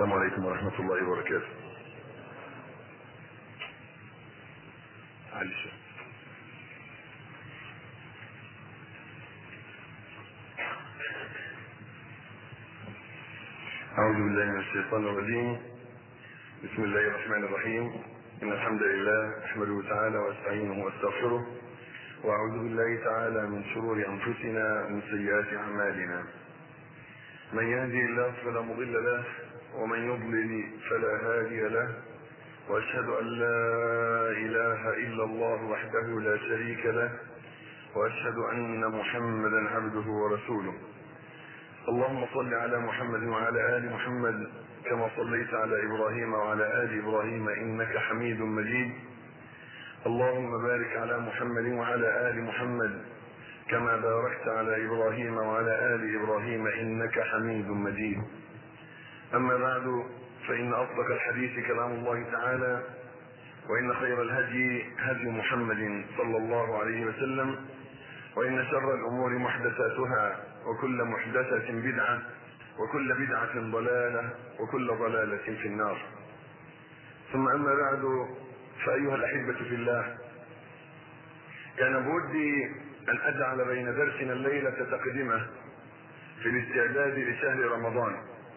السلام عليكم ورحمة الله وبركاته. أعوذ بالله من الشيطان الرجيم. بسم الله الرحمن الرحيم. إن الحمد لله أحمده تعالى وأستعينه وأستغفره، وأعوذ بالله تعالى من شرور أنفسنا ومن سيئات أعمالنا. من يهدي الله فلا مضل له، ومن يضلل فلا هادي له، وأشهد أن لا إله إلا الله وحده لا شريك له، وأشهد أن محمدا عبده ورسوله. اللهم صل على محمد وعلى آل محمد كما صليت على إبراهيم وعلى آل إبراهيم إنك حميد مجيد. اللهم بارك على محمد وعلى آل محمد كما باركت على إبراهيم وعلى آل إبراهيم إنك حميد مجيد. أما بعد، فإن أصدق الحديث كلام الله تعالى، وإن خير الهدي هدي محمد صلى الله عليه وسلم، وإن شر الأمور محدثاتها، وكل محدثة بدعة، وكل بدعة ضلالة، وكل ضلالة في النار. ثم أما بعد، فأيها الأحبة في الله، كان بودي أن أجعل بين درسنا الليلة تقدمة في الاستعداد لشهر رمضان،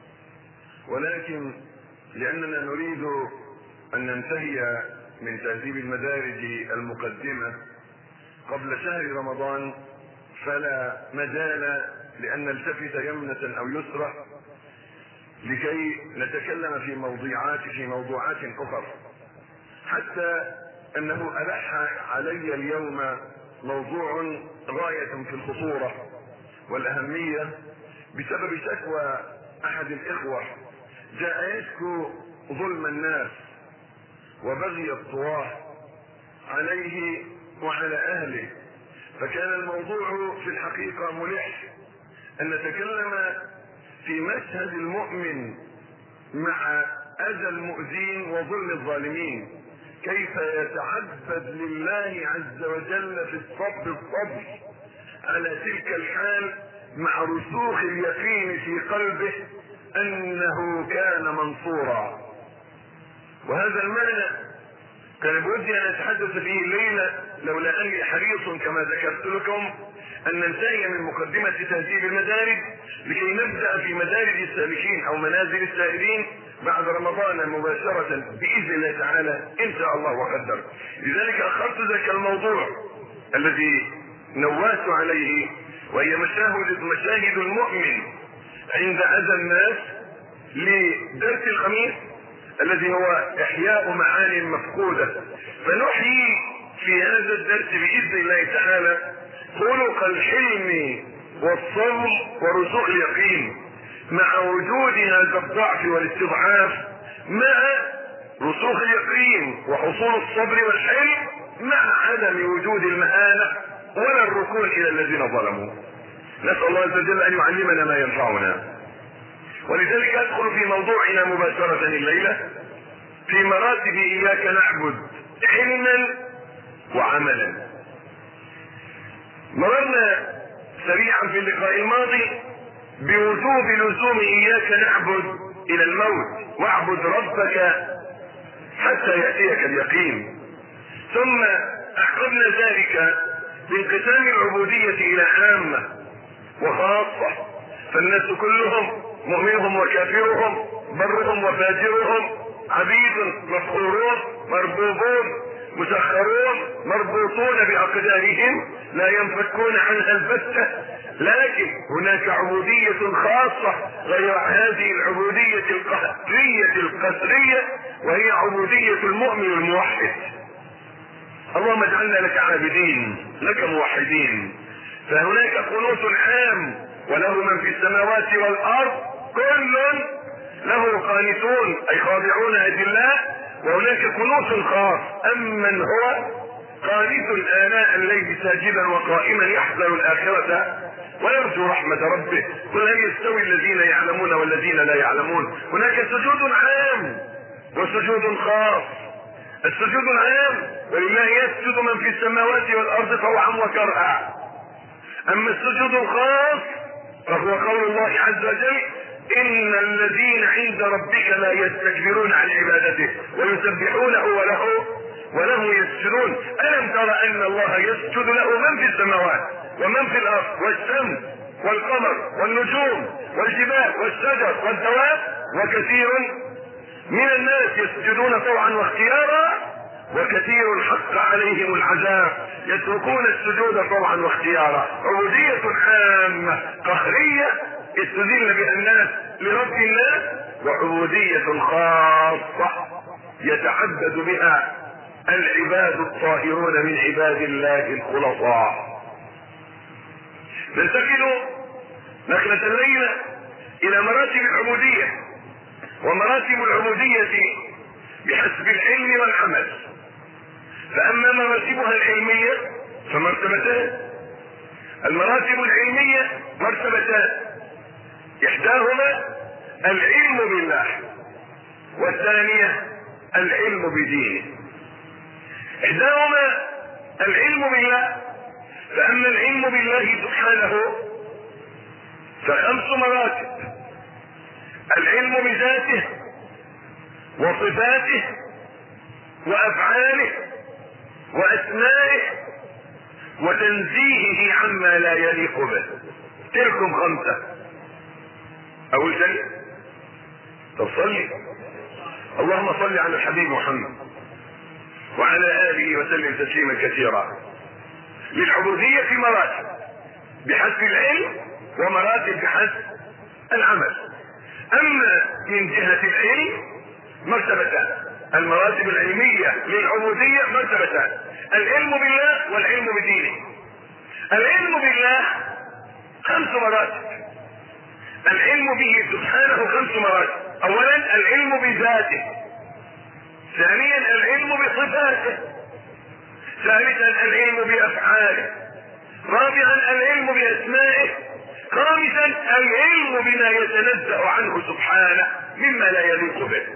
ولكن لأننا نريد أن ننتهي من تهذيب المدارج المقدمة قبل شهر رمضان، فلا مجال لأن نلتفت يمنة أو يسرى لكي نتكلم في موضوعات أخرى، حتى أنه ألح علي اليوم موضوع غاية في الخطورة والأهمية بسبب شكوى أحد الإخوة جاء يشكو ظلم الناس وبغي الطغاة عليه وعلى أهله. فكان الموضوع في الحقيقة ملح أن نتكلم في مشهد المؤمن مع أذى المؤذين وظلم الظالمين، كيف يتعبد لله عز وجل في الصبر على تلك الحال، مع رسوخ اليقين في قلبه أنه كان منصورا. وهذا المعنى كان بودي أن أتحدث فيه الليلة، لولا أني حريص كما ذكرت لكم أن ننتهي من مقدمة تهذيب المدارج لكي نبدأ في مدارج السالكين أو منازل السائرين بعد رمضان مباشرة بإذن الله تعالى إن شاء الله وقدر. لذلك أخرت ذاك الموضوع الذي نوهت عليه، وهي مشاهد المؤمن عند أذى الناس، لدرس الخميس الذي هو إحياء معاني مفقودة. فنحيي في هذا الدرس بإذن الله تعالى خلق الحلم والصبر ورسوخ اليقين، مع وجود هذا الضعف والاستضعاف، مع رسوخ اليقين وحصول الصبر والحلم، مع عدم وجود المهانة ولا الركون إلى الذين ظلموا. نسأل الله عز وجل أن يعلمنا ما ينفعنا. ولذلك أدخل في موضوعنا مباشرة الليلة في مراتب إياك نعبد علما وعملا. مررنا سريعا في اللقاء الماضي بوجوب لزوم إياك نعبد إلى الموت، واعبد ربك حتى يأتيك اليقين. ثم أحقبنا ذلك بانقسام العبودية إلى عامة وخاصة، فالناس كلهم مؤمنهم وكافرهم، برهم وفاجرهم، عبيد مسخورون مربوبون مسخرون مربوطون بأقدارهم لا ينفكون عنها البتة. لكن هناك عبودية خاصة غير هذه العبودية القسرية، وهي عبودية المؤمن الموحد. اللهم اجعلنا لك عابدين لك موحدين. فهناك قنوت عام وله من في السماوات والأرض كل له قانتون أي خاضعون أجلاء، وهناك قنوت خاص أمن هو قانت آناء الليل ساجدا وقائما يحذر الآخرة ويرجو رحمة ربه. قل هل يستوي الذين يعلمون والذين لا يعلمون؟ هناك سجود عام وسجود خاص. السجود العام ولله يسجد من في السماوات والأرض طوعا وكرها. أما السجود الخاص فهو قول الله عز وجل ان الذين عند ربك لا يستكبرون عن عبادته ويسبحونه وله يسجدون. الم تر ان الله يسجد له من في السماوات ومن في الارض والشمس والقمر والنجوم والجبال والشجر والدواب وكثير من الناس يسجدون طوعا واختيارا وكثير حق عليهم العذاب يتركون السجود طوعا واختيارا. عبودية عامة قهرية استذل بها الناس لرب الناس، وعبودية خاصة يتعبد بها العباد الطاهرون من عباد الله الخلصاء. ننتقل نقلة الليلة الى مراتب العبودية. ومراتب العبودية بحسب العلم والعمل. فاما مراتبها العلمية فمرتبتان. المراتب العلمية مرتبتان، احداهما العلم بالله والثانية العلم بدينه. احداهما العلم بالله، فاما العلم بالله سبحانه فخمس مراتب: العلم بذاته وصفاته وافعاله واسمائه وتنزيهه عما لا يليق به. تلكم خمسة. اول شيء تصلي، اللهم صل على الحبيب محمد وعلى اله وسلم تسليما كثيرا. للعبودية في مراتب بحسب العلم ومراتب بحسب العمل. اما من جهة العلم مرتبتان، المراتب العلمية للعبودية مرتبتان: العلم بالله والعلم بدينه. العلم بالله خمس مراتب، العلم به سبحانه خمس مراتب: اولا العلم بذاته، ثانيا العلم بصفاته، ثالثا العلم بافعاله، رابعا العلم باسمائه، خامسا العلم بما يتنزه عنه سبحانه مما لا يليق به.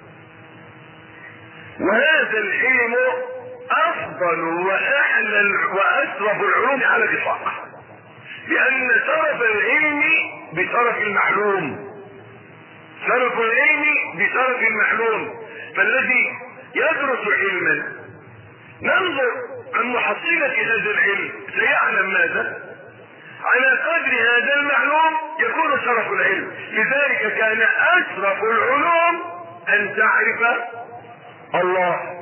وهذا العلم افضل واحلى واشرف العلوم على الاطلاق، لان شرف العلم بشرف المعلوم، شرف العلم بشرف المعلوم. فالذي يدرس علما ننظر عن محصلة هذا العلم سيعلم ماذا؟ على قدر هذا المعلوم يكون شرف العلم. لذلك كان اشرف العلوم ان تعرف الله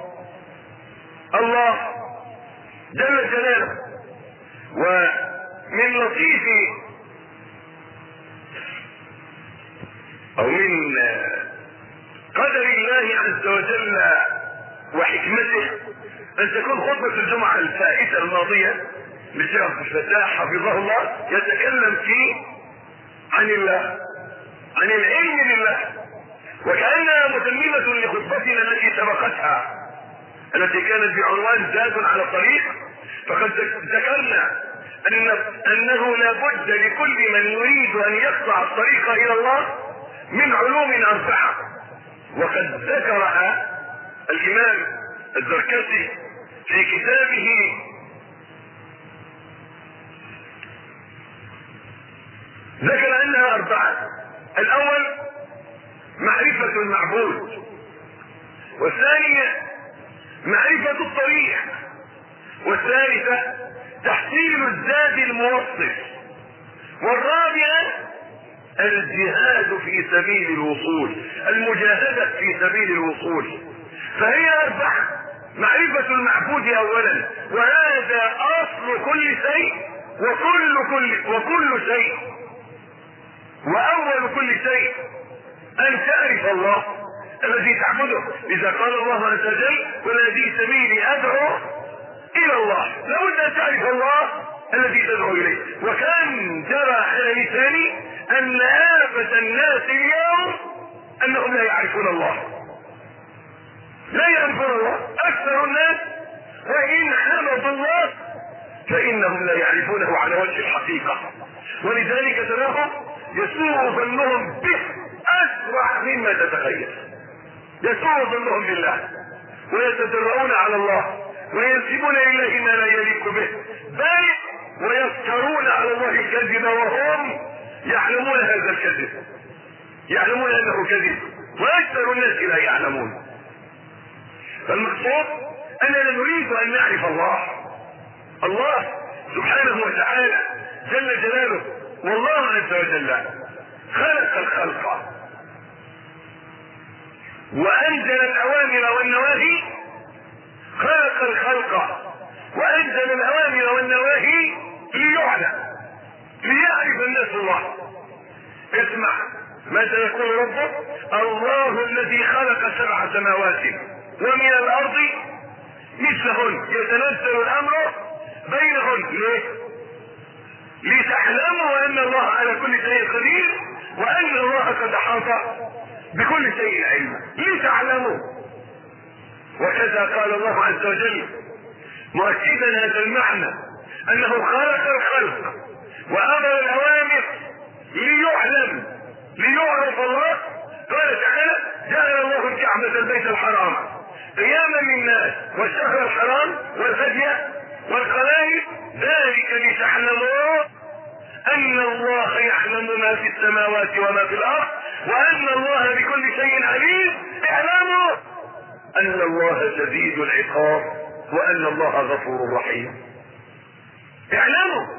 جل جلاله. ومن لطيف او من قدر الله عز وجل وحكمته ان تكون خطبة الجمعة الفائتة الماضية للشيخ عبد الفتاح حفظه الله يتكلم فيه عن الله، عن العلم بالله، وكأنها متممة لخطبتنا التي سبقتها التي كانت بعنوان زاد على الطريق. فقد ذكرنا انه لا بد لكل من يريد ان يقطع الطريق الى الله من علوم اربعة، وقد ذكرها الامام الزركشي في كتابه ذكر انها اربعة: الاول معرفة المعبود، والثانية معرفة الطريق، والثالثة تحصيل الزاد الموصل، والرابعة الجهاد في سبيل الوصول، المجاهدة في سبيل الوصول. فهي اربعة: معرفة المعبود اولا، وهذا اصل كل شيء وكل شيء، واول كل شيء ان تعرف الله الذي تعبده. اذا قال الله عز وجل: والذي سبيلي ادعو الى الله، لابد ان تعرف الله الذي تدعو اليه. وكان جرى على لساني ان آفة الناس اليوم انهم لا يعرفون الله، لا يعرفون الله. اكثر الناس وان حمدوا الله فانهم لا يعرفونه على وجه الحقيقة، ولذلك تراهم يسوء ظنهم به اسرع مما تتخيل. يسوء ظنهم بالله ويتجرؤون على الله وينسبون اليه ما لا يليق به، بل ويفترون على الله الكذب وهم يعلمون هذا الكذب. يعلمون انه كذب واكثر الناس لا يعلمون. فالمقصود اننا نريد ان نعرف الله سبحانه وتعالى جل جلاله. والله عز وجل خلق الخلق وانزل الاوامر والنواهي، خلق الخلق وانزل الاوامر والنواهي ليعرف الناس الله. اسمع ماذا يقول ربك: الله الذي خلق 7 سماوات ومن الارض مثلهن يتنزل الامر بينهن. ليه؟ لتعلموا ان الله على كل شيء قدير وان الله قد احاط بكل شيء علما. لتعلموا. وكذا قال الله عز وجل مؤكدا هذا المعنى انه خلق الخلق وامر الاوامر ليعرف الله. قال تعالى: جعل الله الكعبة البيت الحرام قياما للناس والشهر الحرام والهدي والقلائد ذلك لتعلموا ان الله يعلم ما في السماوات وما في الارض وان الله بكل شيء عليم. اعلموا ان الله شديد العقاب وان الله غفور رحيم. اعلموا.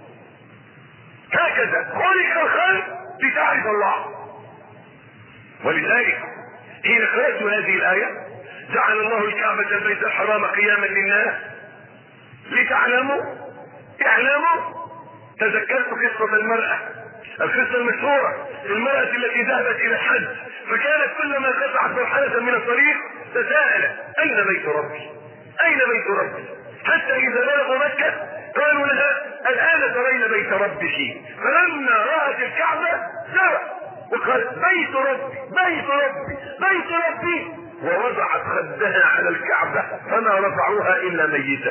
هكذا خلق الخلق لتعرف الله. ولذلك حين قرأت هذه الآية: جعل الله الكعبة البيت الحرام قياما للناس لتعلموا. اعلموا. تذكرت قصة المرأة، القصة المشهورة، المرأة التي ذهبت إلى الحج فكانت كلما قطعت مرحلة من الطريق تساءلت: أين بيت ربي؟ أين بيت ربي؟ حتى إذا بلغوا مكة قالوا لها: الآن ترين بيت ربك. فلما رأت الكعبة جرت وقالت: بيت ربي بيت ربي بيت ربي، ووضعت خدها على الكعبة فما رفعوها إلا ميتة.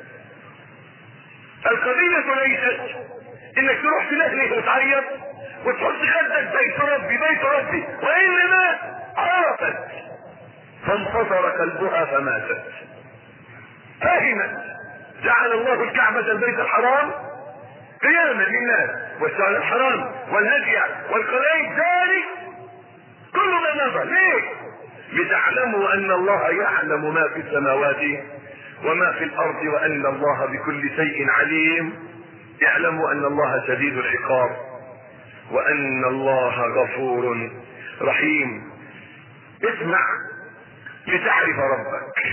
القضية ليست انك تروح تلهلك وتعيط وتحط خدك بيت ربي بيت ربي، وانما عرفت فانفطر قلبها فماتت. فهمت. جعل الله الكعبة البيت الحرام قياما للناس والشهر الحرام والهدي والقلائد ذلك كل ما نظر. ليه؟ لتعلموا ان الله يعلم ما في السماوات وما في الارض وان الله بكل شيء عليم. اعلموا ان الله شديد العقاب وان الله غفور رحيم. اسمع لتعرف ربك.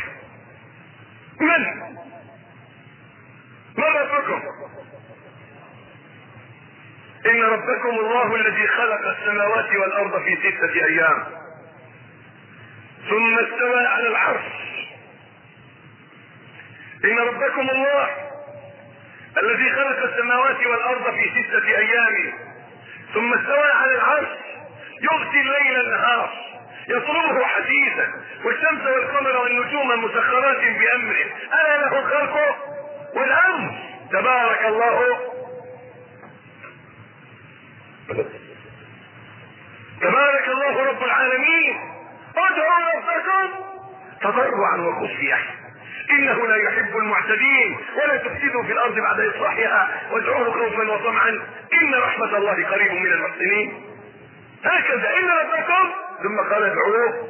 من ربكم؟ ان ربكم الله الذي خلق السماوات والارض في 6 ايام ثم استوى على العرش. ان ربكم الله الذي خلق السماوات والارض في 6 ايام ثم استوى على العرش يغشي الليل النهار يطلبه حديثا والشمس والقمر والنجوم مسخرات بامره الا له الخلق والامر تبارك الله رب العالمين. ادعوا ربكم تضرعا وخفية انه لا يحب المعتدين ولا تفسدوا في الارض بعد اصلاحها وادعوه خوفا وطمعا ان رحمة الله قريب من المحسنين. هكذا ان ربكم ثم قال ادعوه.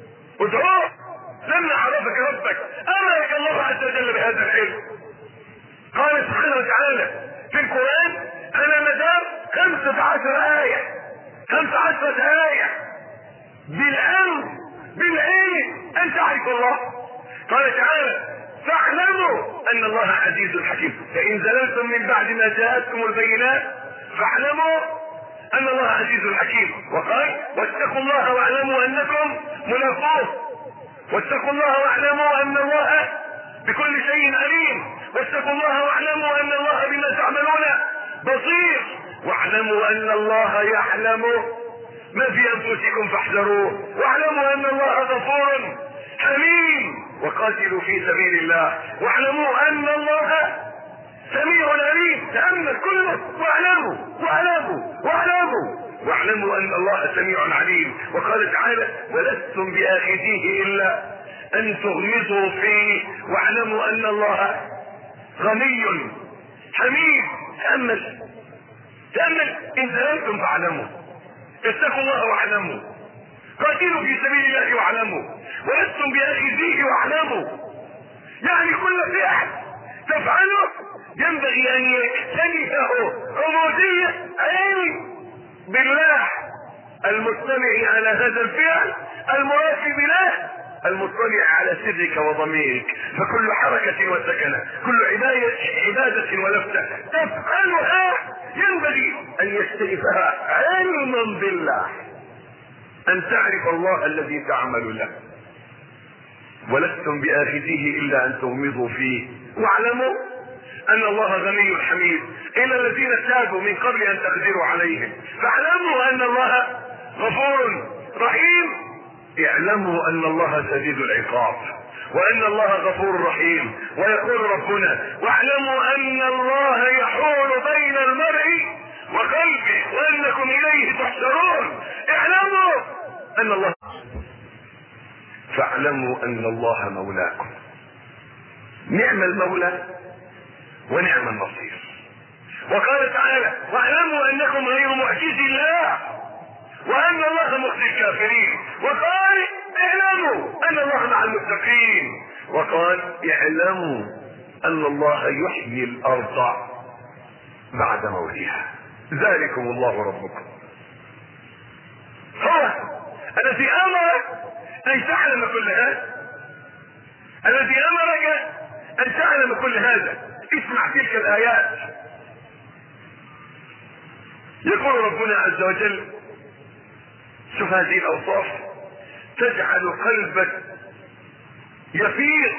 لما عرفك ربك امرك الله عز وجل بهذا العلم. قال سبحانه وتعالى في القرآن على مدار 15 آية بالامر بالعلم ان تعرف الله. قال تعالى فاعلموا ان الله عزيز حكيم فان زللتم من بعد ما جاءتكم البينات فاعلموا ان الله عزيز حكيم. وقال واتقوا الله واعلموا انكم ملاقوه. واتقوا الله واعلموا ان الله بكل شيء عليم. واتقوا الله واعلموا ان الله بما تعملون بصير. واعلموا ان الله يعلم ما في انفسكم فاحذروه. واعلموا ان الله غفور حليم. وقاتلوا في سبيل الله واعلموا ان الله سميع عليم. تأمل كله واعلموا ان الله سميع عليم. وقال تعالى ولستم بآخذيه الا ان تغمضوا فيه واعلموا ان الله غني حميد. تأمل ان زللتم فاعلموا اتقوا الله واعلموا، قاتلوا في سبيل الله واعلموا، ولستم باخذيه واعلموا. يعني كل فعل تفعله ينبغي ان يكتنفه عبودية علم بالله، المطلع على هذا الفعل، المراقب له، المطلع على سرك وضميرك. فكل حركة وسكنة، كل عبادة ولفتة تفعلها ينبغي ان يستلفها علما بالله، ان تعرف الله الذي تعمل له، ولستم بآخذيه الا ان تغمضوا فيه. واعلموا ان الله غني حميد، الى الذين تابوا من قبل ان تقدروا عليهم، فاعلموا ان الله غفور رحيم. اعلموا ان الله شديد العقاب، وان الله غفور رحيم. ويقول ربنا: واعلموا ان الله يحول بين المرء وقلبه وانكم اليه تحشرون. اعلموا ان الله، فاعلموا ان الله مولاكم، نعم المولى ونعم النصير. وقال تعالى: واعلموا انكم غير معجز الله وان الله مخزي الكافرين. وقال: اعلموا ان الله مع المتقين. وقال: اعلموا ان الله يحيي الارض بعد موتها، ذلكم الله ربكم، هو الذي امرك ان تعلم كل هذا، الذي امرك ان تعلم كل هذا. اسمع تلك الايات. يقول ربنا عز وجل: شوف هذه الاوصاف تجعل قلبك يفيض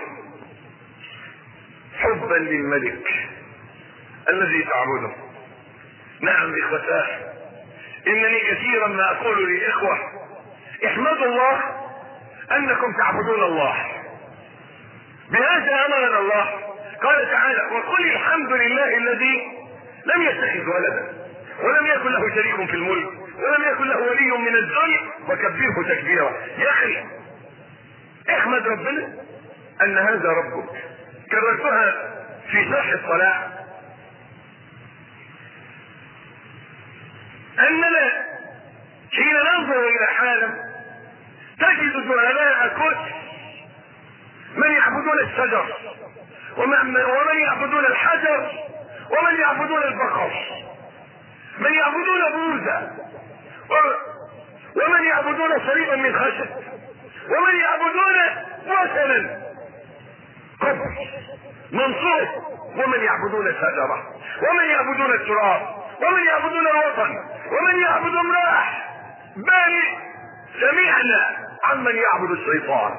حبا للملك الذي تعبده. نعم اخوتاه، انني كثيرا ما اقول للاخوة: احمدوا الله انكم تعبدون الله، بهذا امرنا الله. قال تعالى: وقل الحمد لله الذي لم يتخذ ولدا ولم يكن له شريك في الملك ولم يكن له ولي من الذل وكبره تكبيرا. يا اخي احمد ربنا ان هذا ربك. كررتها في شرح الصلاة، اننا حين ننظر الى حالة تجد جهلاء كثر، من يعبدون الشجر ومن يعبدون الحجر ومن يعبدون البقر، من يعبدون بوذا ومن يعبدون صليبا من خشب ومن يعبدون وثنا قبر منصوب ومن يعبدون الشجرة ومن يعبدون التراب ومن يعبدون الوطن ومن يعبد امرأة. بل سمعنا عمن يعبد الشيطان،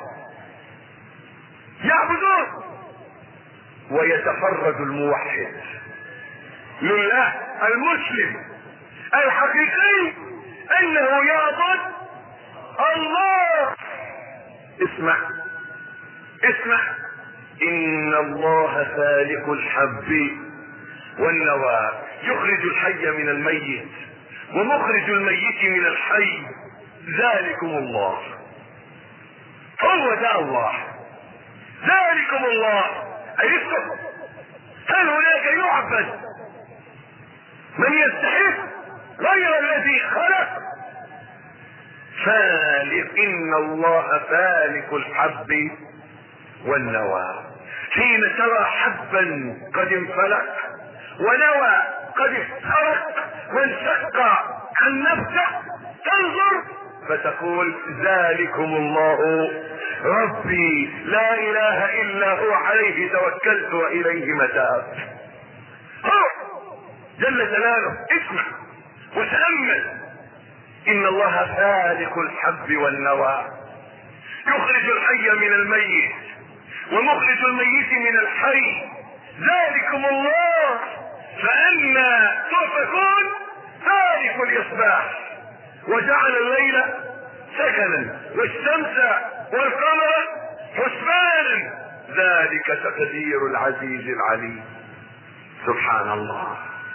يعبدون. ويتفرد الموحد لله المسلم الحقيقي انه يعبد الله. اسمع ان الله فالق الحب والنوى، يخرج الحي من الميت ومخرج الميت من الحي، ذلكم الله. هو ذا الله، ذلكم الله. أيكم هل هناك يعبد من يستحق غير الذي خلق؟ فالق، ان الله فالق الحب والنوى. حين ترى حبا قد انفلق ونوى قد افترق وانشق عن نفسه تنظر فتقول: ذلكم الله ربي لا اله الا هو عليه توكلت واليه متاب. هو جل جلاله. اسمع وتأمل: ان الله فالق الحب والنوى، يخرج الحي من الميت ومخرج الميت من الحي، ذلكم الله فأنا تؤفكون. فالق الإصباح وجعل الليل سكنا والشمس والقمر حسبانا، ذلك تقدير العزيز العليم. سبحان الله.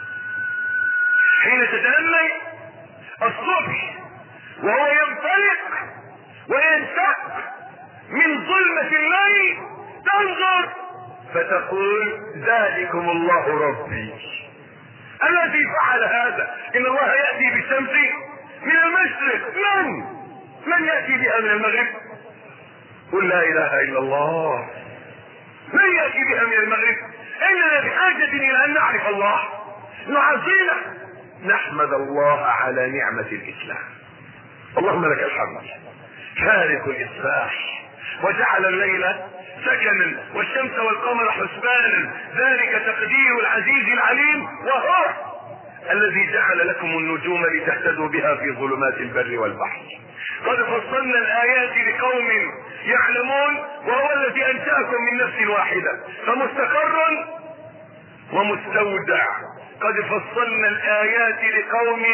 حين تتأمل الصبح وهو ينطلق وينشق من ظلمة الليل تنظر فتقول: ذلكم الله ربي الذي فعل هذا. ان الله يأتي بالشمس من المشرق، من يأتي بها من المغرب؟ قل لا اله الا الله. من يأتي بها من المغرب؟ اننا بحاجة الى ان نعرف الله، نعظمه، نحمد الله على نعمة الاسلام. اللهم لك الحمد فارق الاصباح وجعل الليل سكنا والشمس والقمر حسبانا، ذلك تقدير العزيز العليم، وهو الذي جعل لكم النجوم لتهتدوا بها في ظلمات البر والبحر. قد فصلنا الآيات لقوم يعلمون، وهو الذي أنشأكم من نفس واحدة فمستقر ومستودع. قد فصلنا الآيات لقوم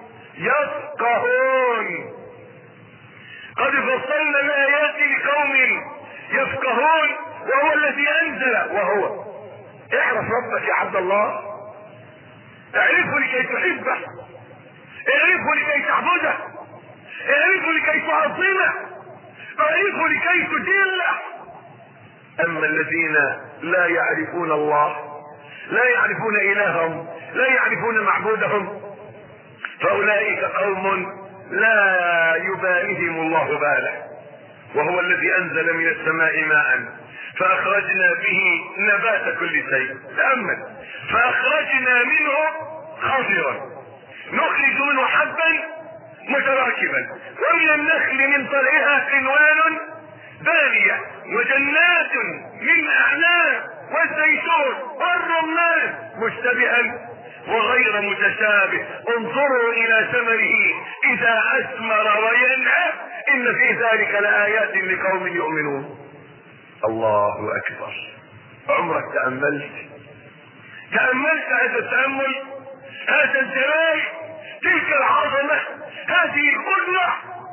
يفقهون، قد فصلنا الآيات لقوم يفقهون، وهو الذي أنزل. وهو اعرف ربك يا عبد الله، اعرفه لكي تحبه، اعرفه لكي تعبده، اعرفه لكي تعظمه، اعرفه لكي تجله. اما الذين لا يعرفون الله، لا يعرفون الههم، لا يعرفون معبودهم، فاولئك قوم لا يباليهم الله باله. وهو الذي انزل من السماء ماء فاخرجنا به نبات كل شيء. تأمل، فاخرجنا منه خضرا نخرج منه حبا متراكبا، ومن النخل من طلعها قنوان دانية، وجنات من اعناب، والزيتون والرمان مشتبها وغير متشابه، انظروا الى ثمره اذا اثمر وينعى، ان في ذلك لآيات لقوم يؤمنون. الله اكبر. عمرك تأملت هذا التأمل، هذا الجلال، تلك العظمة، هذه القدرة؟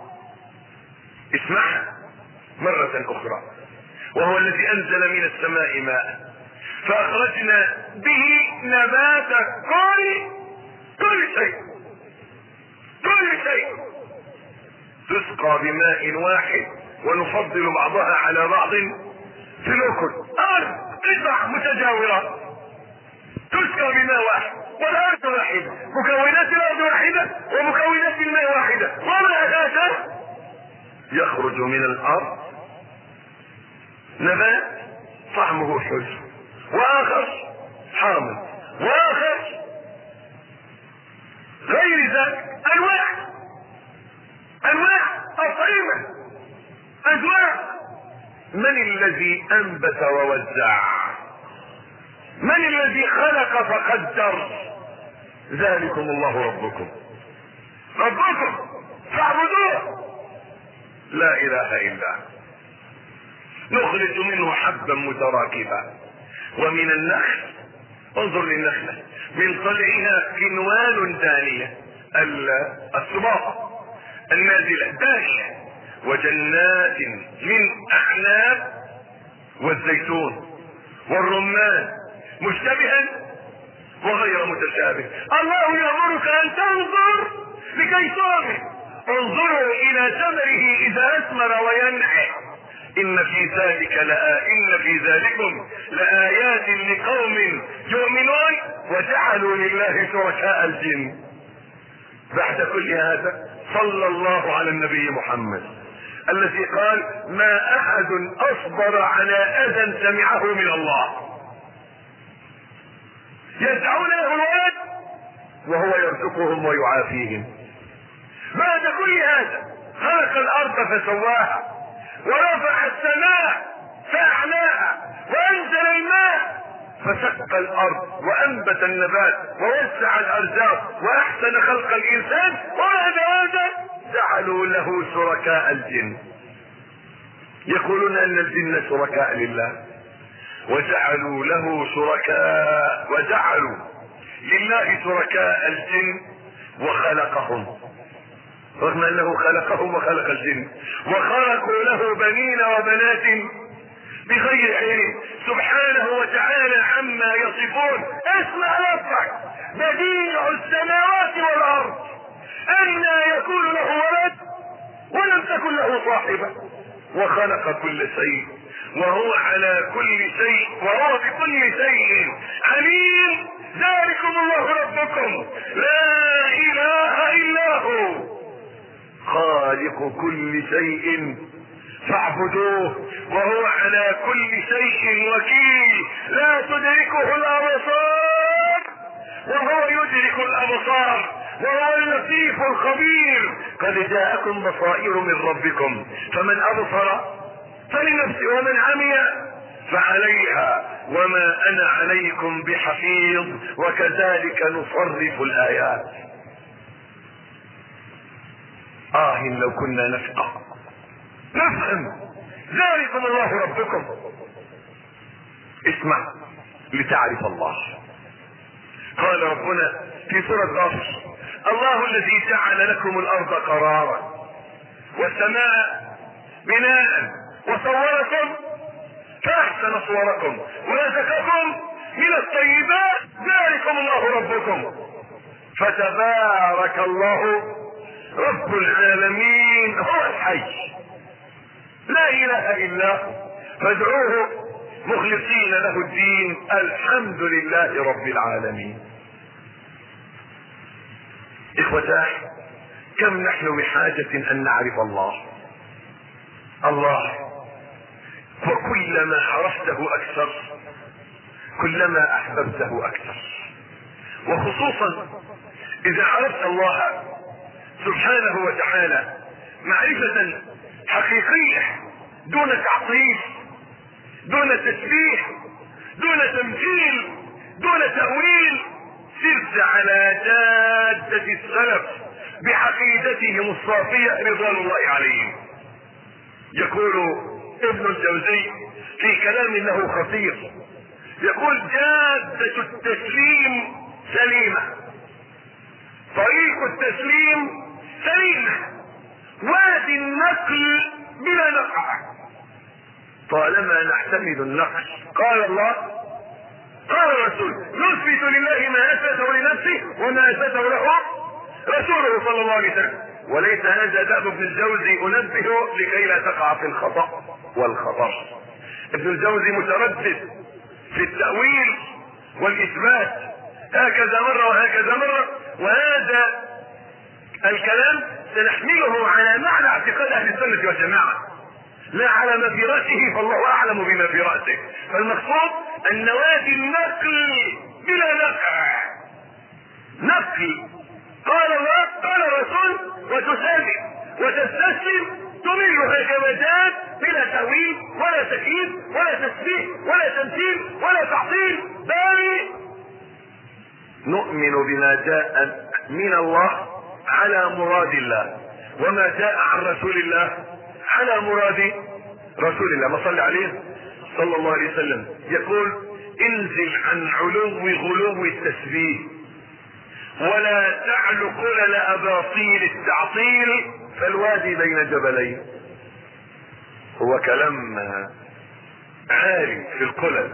اسمعها مرة اخرى. وهو الذي انزل من السماء ماء فاخرجنا به نبات كل شيء، تسقى بماء واحد ونفضل بعضها على بعض في الاكل. ارض قطع متجاورات تسقى بماء واحد، والارض واحدة، مكونات الارض واحدة ومكونات الماء واحدة، ومع هذا يخرج من الارض نبات طعمه حلو، واخر حامض، واخر غير ذلك، انواع اطعمة، انواع. من الذي انبت ووزع؟ من الذي خلق فقدر؟ ذلكم الله ربكم فاعبدوه، لا اله الا نخرج منه حبا متراكبا، ومن النخل، انظر للنخلة، من طلعها كنوان دانية، الصباغة النازلة دانية، وجنات من اعناب، والزيتون والرمان مشتبها وغير متشابه. الله يأمرك ان تنظر لكي تؤمن. انظروا الى ثمره اذا اثمر وينعى، ان في ذلكم لآيات لقوم يؤمنون، وجعلوا لله شركاء الجن. بعد كل هذا صلى الله على النبي محمد الذي قال: ما احد اصبر على اذى سمعه من الله. يدعون له الولد وهو يرزقهم ويعافيهم. بعد كل هذا خلق الارض فسواها، ورفع السماء فاعلاها، وانزل الماء فشق الارض وانبت النبات ووسع الارزاق واحسن خلق الانسان، وبعد هذا جعلوا له شركاء الجن. يقولون ان الجن شركاء لله، وجعلوا لله شركاء الجن وخلقهم، رغم انه خلقهم وخلق الجن، وخلقوا له بنين وبنات بغير علم، سبحانه وتعالى عما يصفون. اسمع ربك: بديع السماوات والارض، أنى يكون له ولد ولم تكن له صاحبة، وخلق كل شيء وهو بكل شيء عليم. ذلكم الله ربكم لا اله الا هو خالق كل شيء فاعبدوه وهو على كل شيء وكيل. لا تدركه الابصار وهو يدرك الابصار وهو اللطيف الخبير. قد جاءكم بصائر من ربكم فمن ابصر فلنفسه ومن عمي فعليها وما انا عليكم بحفيظ وكذلك نصرف الايات. لو كنا نفهم ذلكم الله ربكم. اسمع لتعرف الله. قال ربنا في سورة غافر: الله الذي جعل لكم الارض قرارا والسماء بناء وصوركم فاحسن صوركم ورزقكم من الطيبات ذلكم الله ربكم فتبارك الله رب العالمين. هو الحي لا اله الا هو فادعوه مخلصين له الدين الحمد لله رب العالمين. اخوتاه، كم نحن بحاجة ان نعرف الله وكلما عرفته اكثر كلما احببته اكثر، وخصوصا اذا عرفت الله سبحانه وتعالى معرفة حقيقية دون تعطيل دون تشبيه دون تمثيل دون تأويل. سرت على جادة السلف بعقيدتهم الصافية رضوان الله عليهم. يقول ابن الجوزي في كلام له خطير، يقول: جادة التسليم سليمة، طريق التسليم سليمة، وادي النقل بلا نقع. طالما نحتمل النقل قال الله قال الرسول نثبت لله ما اثبته لنفسه وما اثبته له رسوله صلى الله عليه وسلم. وليس هذا دأب ابن الجوزي انبه لكي لا تقع في الخطأ والخطر. ابن الجوزي متردد في التأويل والاثبات هكذا مرة وهكذا مرة، وهذا الكلام سنحمله على معنى اعتقاد اهل السنة والجماعة لا على ما في رأسه، فالله اعلم بما في رأسه. فالمقصود ان وادي النقل بلا نقع، نقل قال الله قال الرسول وتسامح وتستسلم تميل هكذا بلا تأويل ولا تكييف ولا تسبيح ولا تمثيل ولا تعطيل، بل نؤمن بما جاء من الله على مراد الله وما جاء عن رسول الله على مراد رسول الله. ما صلى عليه صلى الله عليه وسلم يقول: انزل عن غلو التسبيح ولا تعل قلل اباطيل التعطيل فالوادي بين جبلين. هو كلام عالي في القلل،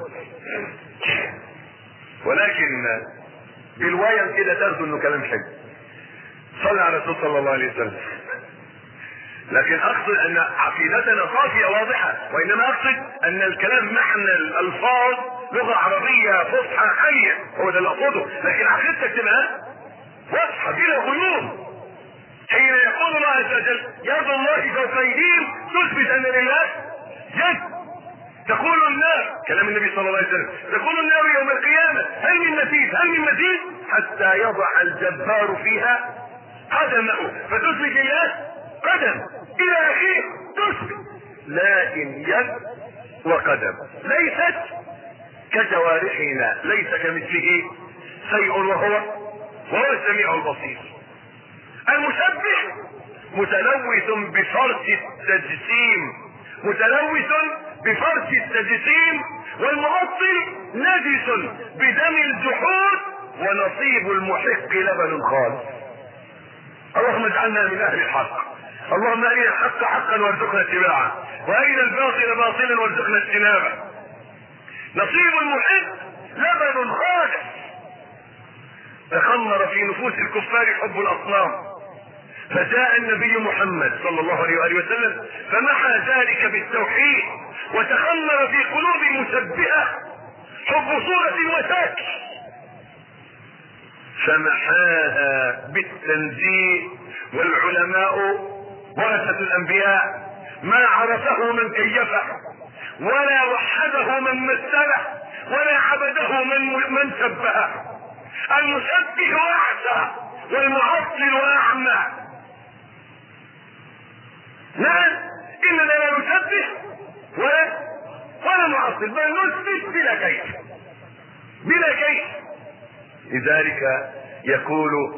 ولكن بالوايم كده تاخذوا انه كلام حلو. صلى على الرسول صلى الله عليه وسلم. لكن اقصد ان عقيدتنا صافية واضحة، وانما اقصد ان الكلام معنى الالفاظ لغة عربية فصحى حية، هو ده اللي اقصده. لكن عقيدتك تبقى واضحة بلا غيوم. حين يقول الله عز وجل يد الله فوق ايديهم تثبت ان لله يد. تقول النار، كلام النبي صلى الله عليه وسلم، تقول النار يوم القيامة هل من مزيد هل من مزيد حتى يضع الجبار فيها قدمه فتثبت الله قدم الى اخيه تثبت. لكن يد وقدم ليست كجوارحنا، ليس كمثله شيء وهو السميع البصير. المسبح متلوث بفرط التجسيم، والمعطل نجس بدم الجحود ونصيب المحق لبن خالص. اللهم اجعلنا من اهل الحق، اللهم ارنا الحق حقا وارزقنا اتباعه وارنا الباطل باطلا وارزقنا اجتنابه. نصيب المحق لبن خالص. تخمر في نفوس الكفار حب الاصنام، فجاء النبي محمد صلى الله عليه وآله وسلم فمحى ذلك بالتوحيد، وتخمر في قلوب المشبهة حب صورة وشكل فمحاها بالتنزيه. والعلماء ورثة الانبياء ما عرفه من كيفه، ولا وحده من مثله، ولا عبده من سبه. المسبح اعسى والمعطل اعمى. نعم، اننا لا نسبح ولا نعطل، بل نثبت بلا كيف، بلا كيف. لذلك يقول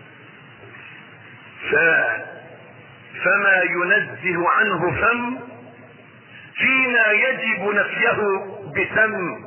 فما ينزه عنه فم فيما يجب نفيه بسم.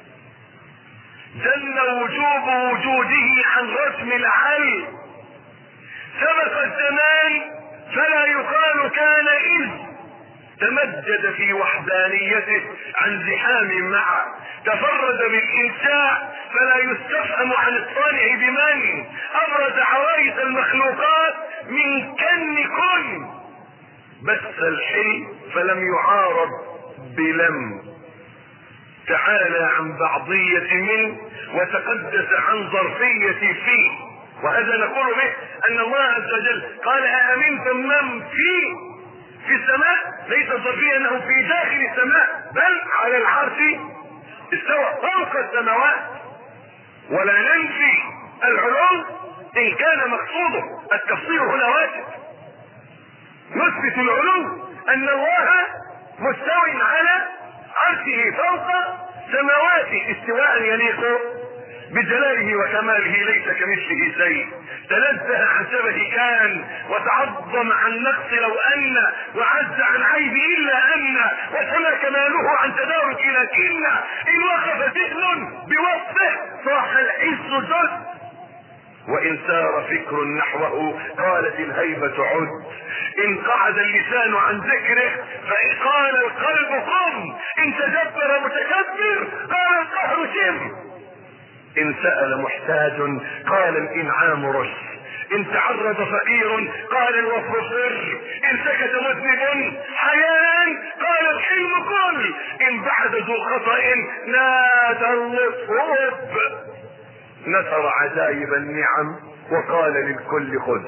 جل وجوب وجوده عن رسم العل، سبق الزمان فلا يقال كان إذ تمجد في وحدانيته عن زحام معه، تفرد بالإنشاء فلا يستفهم عن الصانع بمن أبرز عوائد المخلوقات من كن بث الحلم فلم يعارض بلم، تعالى عن بعضية من وتقدس عن ظرفية فيه. وهذا نقول به أن الله عز وجل قال أأمنتم من في السماء، ليس ظرفيا أنه في داخل السماء، بل على العرش استوى فوق السماوات. ولا ننفي العلو إن كان مقصوده التفصيل هنا واجب. نثبت العلو أن الله مستوى على عرشه فوق سماواته استواء يليق بجلاله وكماله، ليس كمثله شيء. تنزه عن شبه كان، وتعظم عن نقص لو ان، وعز عن عيب الا ان، وسما كماله عن تدارك لكن. ان وقف ذهن بوصفه صاح الحس جد، وان سار فكر نحوه قالت الهيبة عد. ان قعد اللسان عن ذكره فقال القلب قم، ان تدبر متكبر قال القهر شم. ان سأل محتاج قال الانعام رش، ان تعرض فقير قال الوفر سر، ان سكت مذنب حيان قال الحلم كل، ان بعد ذو خطأ نادى اللطف، نثر عجائب النعم وقال للكل خذ.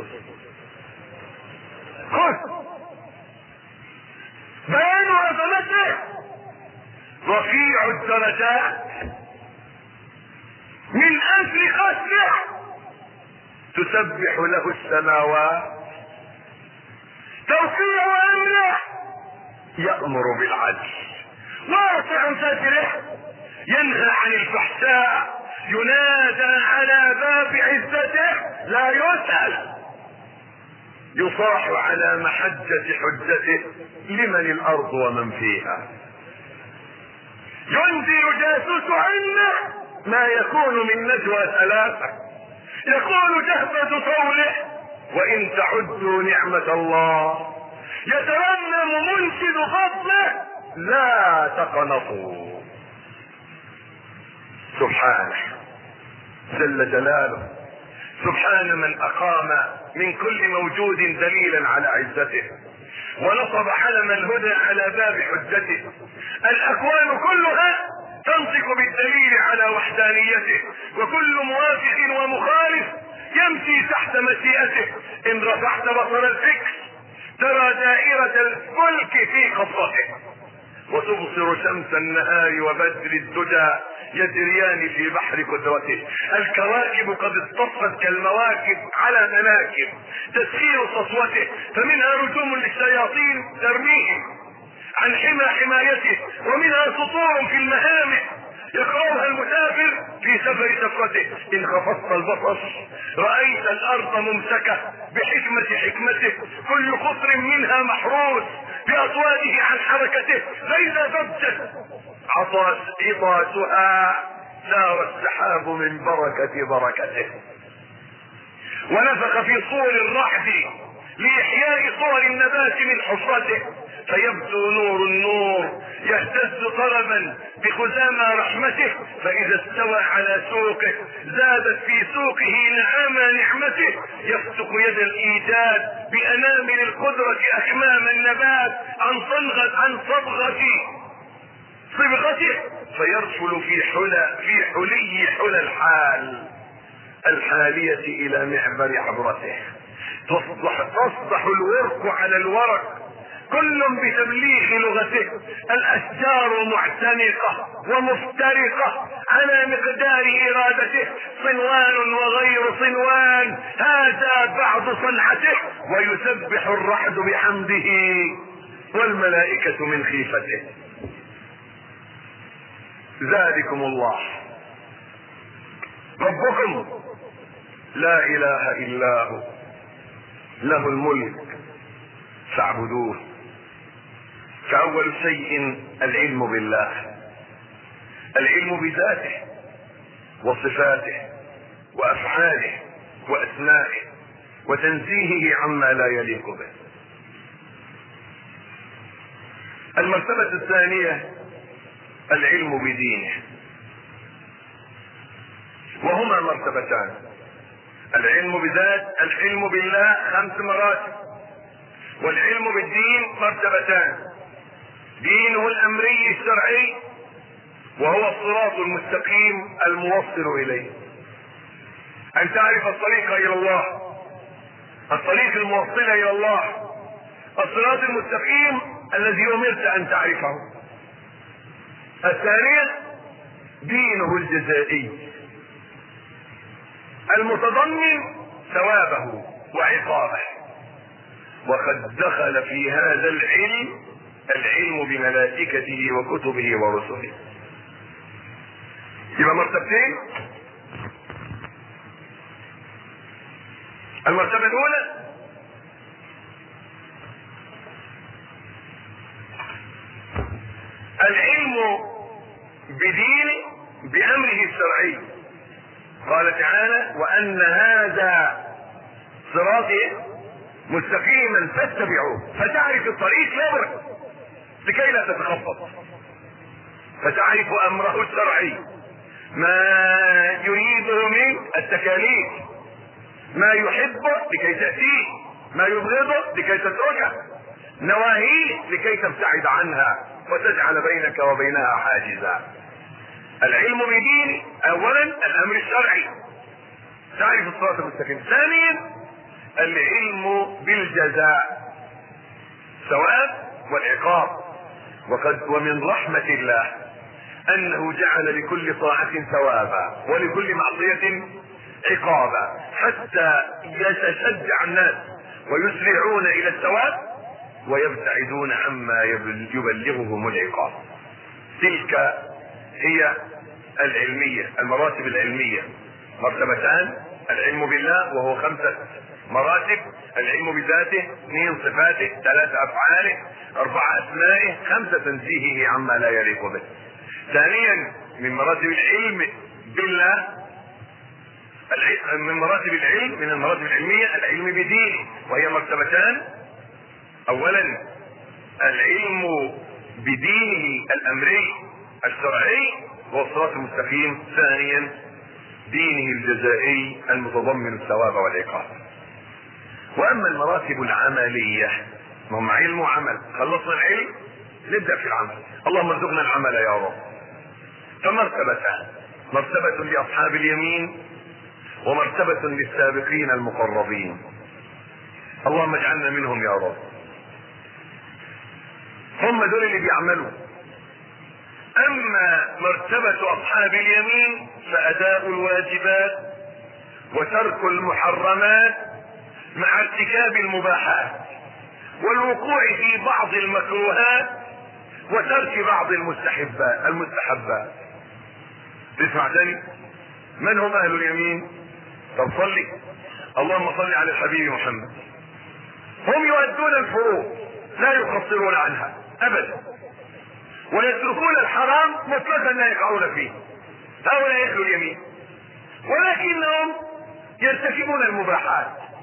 بيان عظمته رفيع الدرجات، من اجل قصده تسبح له السماوات، توقيع امره يأمر بالعدل، واقع ساتره ينهى عن الفحشاء، ينادى على باب عزته لا يسأل، يصاح على محجة حجته لمن الارض ومن فيها، ينزل جاسوس عنه ما يكون من نجوى ثلاثة، يقول جهبة طوله وان تعدوا نعمة الله، يترنم منشد فضله لا تقنطوا. سبحانه جل جلاله، سبحان من اقام من كل موجود دليلا على عزته، ونصب حلم الهدى على باب حجته. الاكوان كلها تنطق بالدليل على وحدانيته، وكل موافق ومخالف يمشي تحت مشيئته. ان رفعت بصر الفكر ترى دائرة الملك في قبضته، وتبصر شمس النهار وبدر الدجى يجريان في بحر قدرته. الكواكب قد اصطفت كالمواكب على مناكب تسخير سطوته، فمنها رجوم للشياطين ترميهم عن حمايته، ومنها سطور في المهامع يقرأها المسافر في سفر سفرته. ان خفضت البصر رأيت الارض ممسكة حكمته، كل قطر منها محروس باصواته عن حركته، فاذا ضجت عطاسها سار السحاب من بركته. ونفخ في صور الرعد لإحياء صور النبات من حفرته، فيبدو نور النور يهتز طربا بخزامى رحمته، فإذا استوى على سوقه زادت في سوقه نعام نعمته، يفتق يد الإيجاد بأنامل القدرة أكمام النبات عن صبغته، فيرسل في حلي الحال الحالية إلى معبر عبرته. تصدح الورق على الورق، كل بتبليغ لغته. الاشجار معتنقة ومفترقة على مقدار ارادته، صنوان وغير صنوان، هذا بعض صنعته. ويسبح الرعد بحمده والملائكة من خيفته. ذلكم الله ربكم لا اله الا هو، له الملك فاعبدوه. فاول شيء العلم بالله، العلم بذاته وصفاته وافعاله واسمائه وتنزيهه عما لا يليق به. المرتبة الثانية العلم بدينه، وهما مرتبتان. العلم بذات، العلم بالله 5 مراتب، والعلم بالدين مرتبتان. دينه الامري الشرعي، وهو الصراط المستقيم الموصل اليه. ان تعرف الطريق الى الله، الطريق الموصل الى الله، الصراط المستقيم الذي امرت ان تعرفه. الثانية دينه الجزائي المتضمن ثوابه وعقابه. وقد دخل في هذا العلم بملائكته وكتبه ورسله. يبقى مرتبتين. المرتبة الأولى العلم بدينه بأمره الشرعي. قال تعالى: وأن هذا صراطي مستقيما فاتبعوه. فتعرف الطريق لابد لكي لا تتخبط، فتعرف أمره الشرعي، ما يريده من التكاليف، ما يحبه لكي تأتيه، ما يبغضه لكي تتركه، نواهيه لكي تبتعد عنها وتجعل بينك وبينها حاجزا. العلم بدين اولا الامر الشرعي، تعرف الصراط المستقيم. ثانيا العلم بالجزاء، ثواب والعقاب. ومن رحمة الله انه جعل لكل طاعة ثوابا ولكل معصية عقابا، حتى يتشجع الناس ويسرعون الى الثواب ويبتعدون عما يبلغهم العقاب. تلك هي العلمية، المراتب العلمية. مرتبتان: العلم بالله وهو 5 مراتب، العلم بذاته، 2 صفاته، 3 افعاله، 4 اسمائه، 5 تنزيهه عما لا يليق به. ثانيا من مراتب العلم بالله، من مراتب العلم، من المراتب العلمية العلم بدينه، وهي مرتبتان: اولا العلم بدينه الامري الشرعي وهو الصراط المستقيم. ثانيا دينه الجزائي المتضمن الثواب والعقاب. واما المراتب العملية، هم علم وعمل. خلصنا العلم نبدأ في العمل. اللهم ارزقنا العمل يا رب. فمرتبتان: مرتبة لاصحاب اليمين ومرتبة للسابقين المقربين. اللهم اجعلنا منهم يا رب. هم دول اللي بيعملوا. اما مرتبة اصحاب اليمين فاداء الواجبات وترك المحرمات مع ارتكاب المباحات والوقوع في بعض المكروهات وترك بعض المستحبات. تسمع تاني؟ من هم اهل اليمين؟ طب صلي. اللهم صل على الحبيب محمد. هم يؤدون الفروض لا يقصرون عنها ابدا، ويتركون الحرام مطلقا لا يقعون فيه. هؤلاء اهل اليمين. ولكنهم يرتكبون المباحات،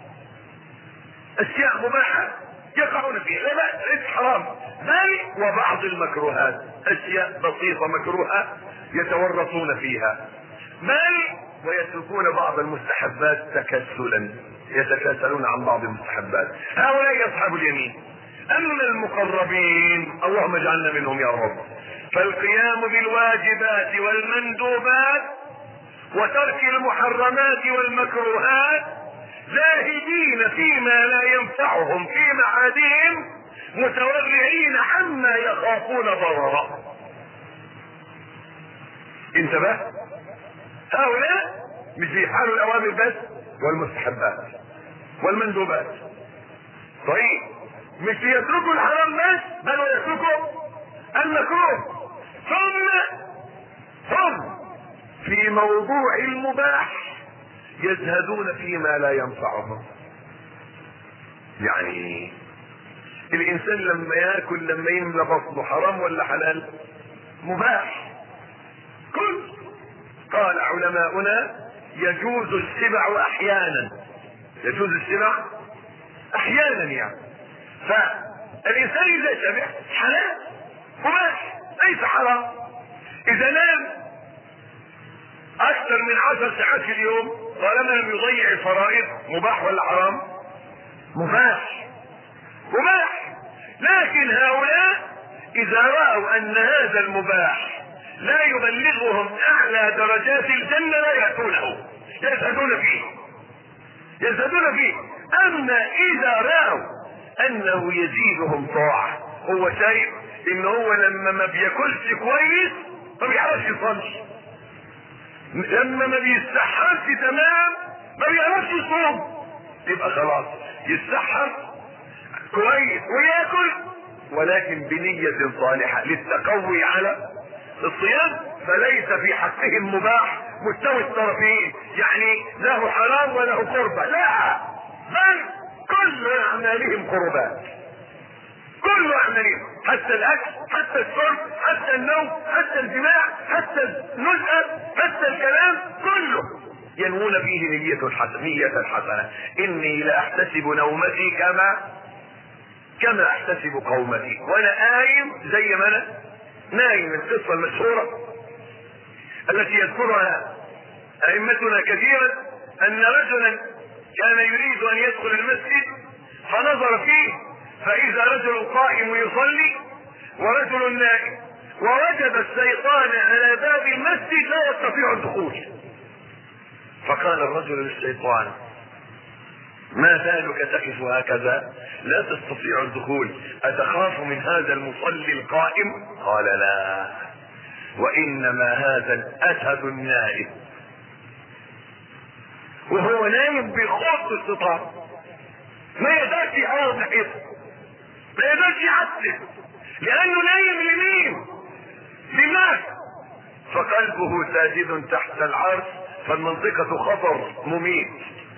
اشياء مباحة يقعون فيها، لا بأس، ليس حرام، بل وبعض المكروهات، اشياء بسيطة مكروهة يتورطون فيها، بل ويتركون بعض المستحبات تكسلا، يتكاسلون عن بعض المستحبات. هؤلاء اصحاب اليمين. اما المقربين اللهم اجعلنا منهم يا رب، فالقيام بالواجبات والمندوبات وترك المحرمات والمكروهات زاهدين فيما لا ينفعهم في معادهم متورعين عما يخافون ضررا. انتبه، هؤلاء مش بيفعلوا الاوامر بس والمستحبات والمندوبات، طيب مش يتركوا الحرام بس بل ويتركوا المكروه، ثم هم في موضوع المباح يزهدون فيما لا ينفعهم. يعني الانسان لما ياكل لما يملى بطنه حرام ولا حلال؟ مباح. كل قال علماؤنا يجوز السبع احيانا، يجوز السبع احيانا يعني. فالانسان اذا شبع حلال مباح ليس حرام. اذا نام اكثر من 10 ساعات في اليوم طالما لم يضيع الفرائض مباح ولا حرام؟ مباح. مباح. لكن هؤلاء اذا رأوا ان هذا المباح لا يبلغهم اعلى درجات الجنة لا يأتونه، يزهدون فيه، يزهدون فيه. اما اذا رأوا انه يزيدهم طاعة، هو شايف ان هو لما ما بياكلش كويس ما بيعرفش يصلي، لما ما بيستحرش تمام ما بيعرفش يصوم، يبقى خلاص يستحر كويس وياكل ولكن بنية صالحة للتقوي على الصيام، فليس في حقهم مباح مستوي الطرفين، يعني له حرام وله قربة، لا، بل كل اعمالهم قربات، كل اعمالهم، حتى الاكل، حتى الشرب، حتى النوم، حتى الجماع، حتى النزهة، حتى الكلام، كله ينوون فيه نية الحسنة. اني لاحتسب نومتي كما احتسب قومتي، وانا قايم زي ما انا نايم. القصة المشهورة التي يذكرها ائمتنا كثيرا ان رجلا كان يريد ان يدخل المسجد فنظر فيه فاذا رجل قائم يصلي ورجل نائم، ووجد الشيطان على باب المسجد لا يستطيع الدخول، فقال الرجل للشيطان ما بالك تقف هكذا لا تستطيع الدخول، اتخاف من هذا المصلي القائم؟ قال لا، وانما هذا الاسد النائم، وهو نايم بخط الشيطان ما يقدرش يقرب ناحيته، ما يقدرش يعتب، لانه نايم لمين؟ لله، فقلبه ساجد تحت العرش، فالمنطقة خطر مميت.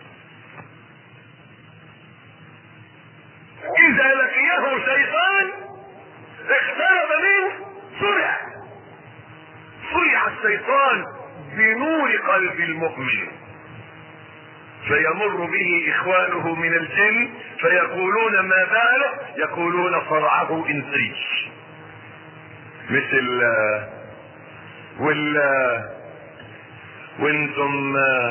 اذا لقيه شيطان اقترب منه صرع الشيطان بنور قلب المؤمن، فيمر به اخوانه من الجن فيقولون ما باله؟ يقولون صرعه انسي. مثل وانتم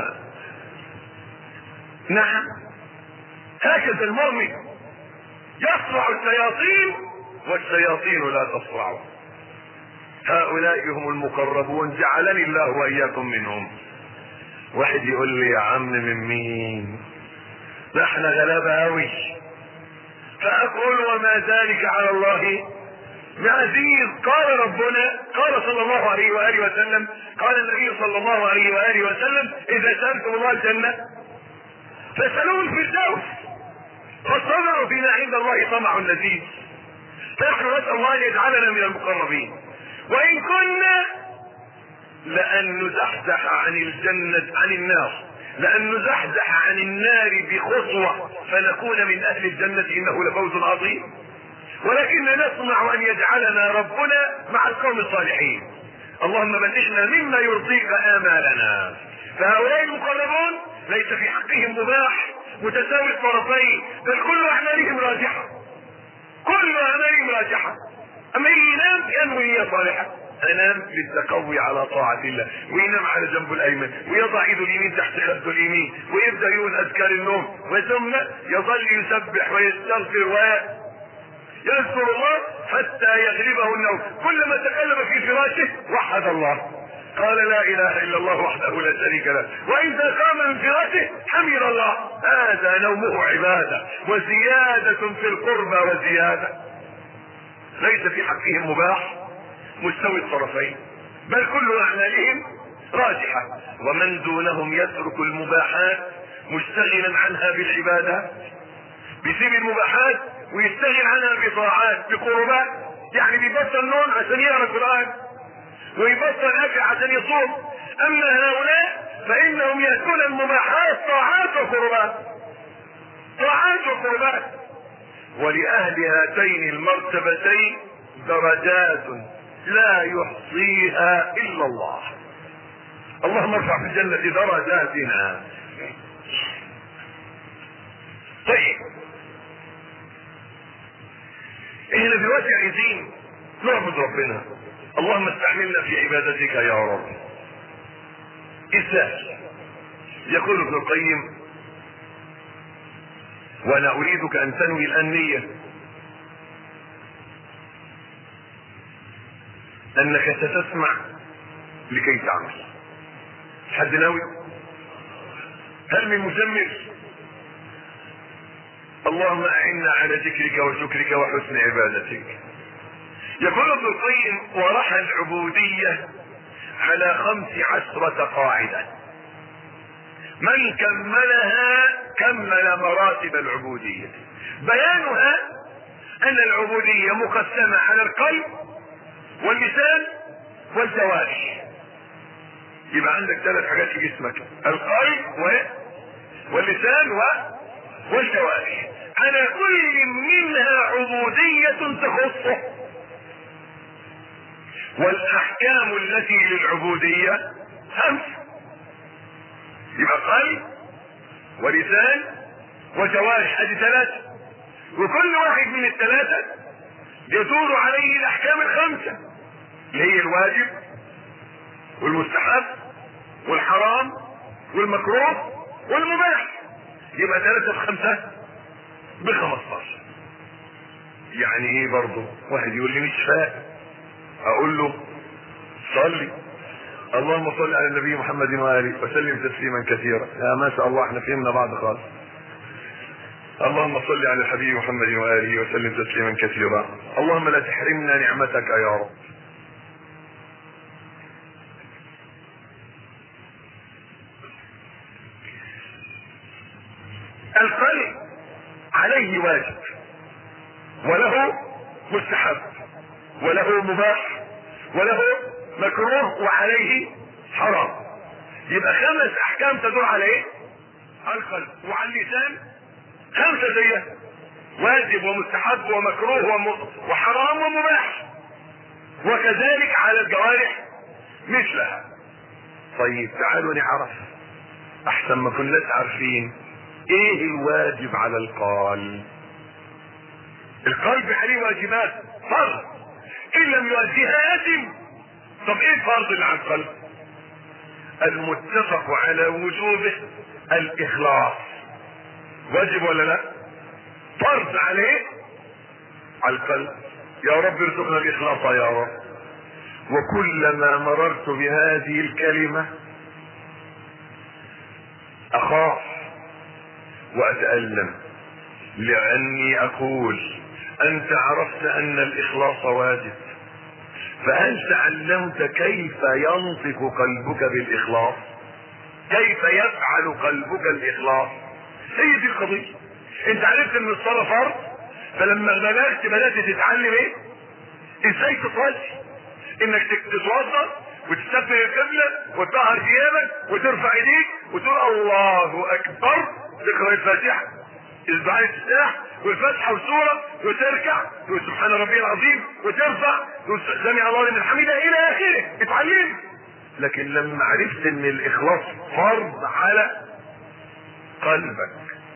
نعم، هكذا المؤمن يصرع الشياطين والشياطين لا تصرعه. هؤلاء هم المقربون، جعلني الله واياكم منهم. واحد يقول لي يا عم من مين؟ ده احنا غلابة اوي. فاقول وما ذلك على الله بعزيز. قال ربنا، قال صلى الله عليه وآله وسلم، قال النبي صلى الله عليه وآله وسلم اذا سألتم الله الجنة فاسألوه الفردوس، فالصبر فيما عند الله طمع لذيذ. فنحن نسأل الله ان يجعلنا من المقربين، وان كنا لأن نزحزح عن الجنة عن النار، لأن نزحزح عن النار بخطوة فنكون من أهل الجنة إنه لفوز عظيم، ولكن نطمع أن يجعلنا ربنا مع القوم الصالحين. اللهم بلغنا مما يرضيك آمالنا. فهؤلاء المقربون ليس في حقهم مباح متساوي الطرفين، بل كل أعمالهم راجحة، كل أعمالهم راجحة. أما ينام ينوي نية صالحة، انام للتقوي على طاعة الله، وينام على جنبه الايمن ويضع ايده اليمين تحت خده اليمين ويبدأ يقول اذكار النوم، وثم يظل يسبح ويستغفر ويذكر الله حتى يغلبه النوم. كلما تقلب في فراشه وحد الله، قال لا اله الا الله وحده لا شريك له، واذا قام من فراشه حمد الله. هذا نومه عباده وزياده في القربى وزياده. ليس في حقهم مباح مستوي الطرفين، بل كل اعمالهم راجحه. ومن دونهم يترك المباحات مشتغلا عنها بالعبادات، بيسيب المباحات ويشتغل عنها بطاعات بقربات. يعني بيبطل نوم عشان يقرا القران، ويبطل اكل عشان يصوم. اما هؤلاء فانهم يأتون المباحات طاعات وقربات، طاعات وقربات. ولأهل هاتين المرتبتين درجات لا يحصيها الا الله. اللهم ارفع في الجنة درجاتنا. طيب احنا دلوقتي عايزين نعبد ربنا. اللهم استعملنا في عبادتك يا رب. ازاي؟ يقول ابن القيم: وانا اريدك ان تنوي الان نية انك ستسمع لكي تعمل. حد ناوي؟ هل من مزمر؟ اللهم اعنا على ذكرك وشكرك وحسن عبادتك. يقول ابن القيم: ورحى العبودية على 15 قاعدة، من كملها كمل مراتب العبودية. بيانها ان العبودية مقسمة على القلب واللسان والجوارح. يبقى عندك 3 حاجات في جسمك: القلب واللسان والجوارح. على كل منها عبودية تخصه. والاحكام التي للعبودية 5. يبقى قلب ولسان وجوارح، ادي 3. وكل واحد من ال3 يدور عليه الاحكام 5 اللي هي الواجب والمستحب والحرام والمكروه والمباح. يبقى 3 في 5 ب15. يعني ايه؟ برضه واحد يقول لي مش فاهم، اقول له صلي اللهم صل على النبي محمد وآله وسلم تسليما كثيرا. يا ما شاء الله احنا فهمنا بعض خالص. اللهم صل على الحبيب محمد وآله وسلم تسليما كثيرا. اللهم لا تحرمنا نعمتك يا رب. القلب عليه واجب وله مستحب وله مباح وله مكروه وعليه حرام. يبقى 5 احكام تدور على ايه؟ على القلب. وعلى اللسان 5 زيها: واجب ومستحب ومكروه وحرام ومباح. وكذلك على الجوارح مثلها. طيب تعالوا نعرف احسن ما كناش عارفين ايه الواجب على القلب. القلب عليه واجبات فرض، ان لم يؤديها اثم. طب ايه الفرض اللي على القلب؟ المتفق على وجوبه الاخلاص. واجب ولا لا؟ فرض عليه على القلب. يا رب ارزقنا الاخلاص يا رب. وكلما مررت بهذه الكلمة اخاف واتألم، لاني اقول انت عرفت ان الاخلاص واجب، فهل تعلمت كيف ينطق قلبك بالاخلاص؟ كيف يفعل قلبك الاخلاص؟ هي دي القضية. انت عرفت ان الصلاة فرض، فلما بلغت بدأت تتعلم ايه؟ ازاي تصلي، انك تتوضا وتستقبل القبلة وتطهر ثيابك وترفع ايديك وتقول الله اكبر، تقرأ الفاتحة الدعاء الافتتاح والفتحة والسورة وتركع تقول سبحان ربي العظيم وترفع تقول سمع الله لمن حمده الى اخره. اتعلم. لكن لما عرفت ان الاخلاص فرض على قلبك،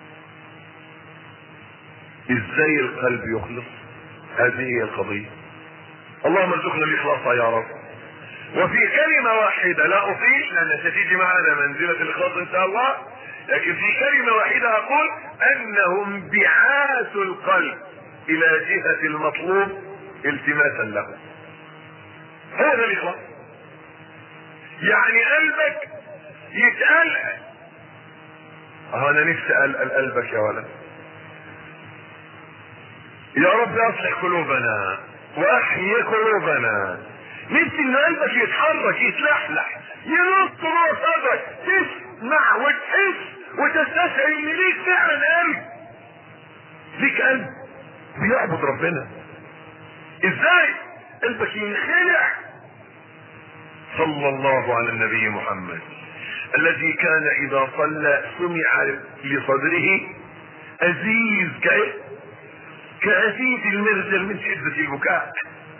ازاي القلب يخلص؟ هذه هي القضية. اللهم ارزقنا الاخلاص يا رب. وفي كلمة واحدة لا اطيل لان ستيجي معنا منزلة الاخلاص ان شاء الله، لكن في كلمة واحدة اقول انه انبعاث القلب الى جهة المطلوب التماسا له. هذا الاخلاص. يعني قلبك يتقلق. انا نفسي أقلق قلبك يا ولد. يا رب اصلح قلوبنا واحيي قلوبنا. نفسي ان قلبك يتحرك يتلحلح ينط جوه صدرك، تسمع وتحس وتستشعر ان ليك فعلا قلب، ليك قلب بيعبد ربنا. ازاي قلبك ينخلع؟ صلى الله على النبي محمد الذي كان اذا صلى سمع لصدره ازيز كأزيز المرجل من شدة البكاء.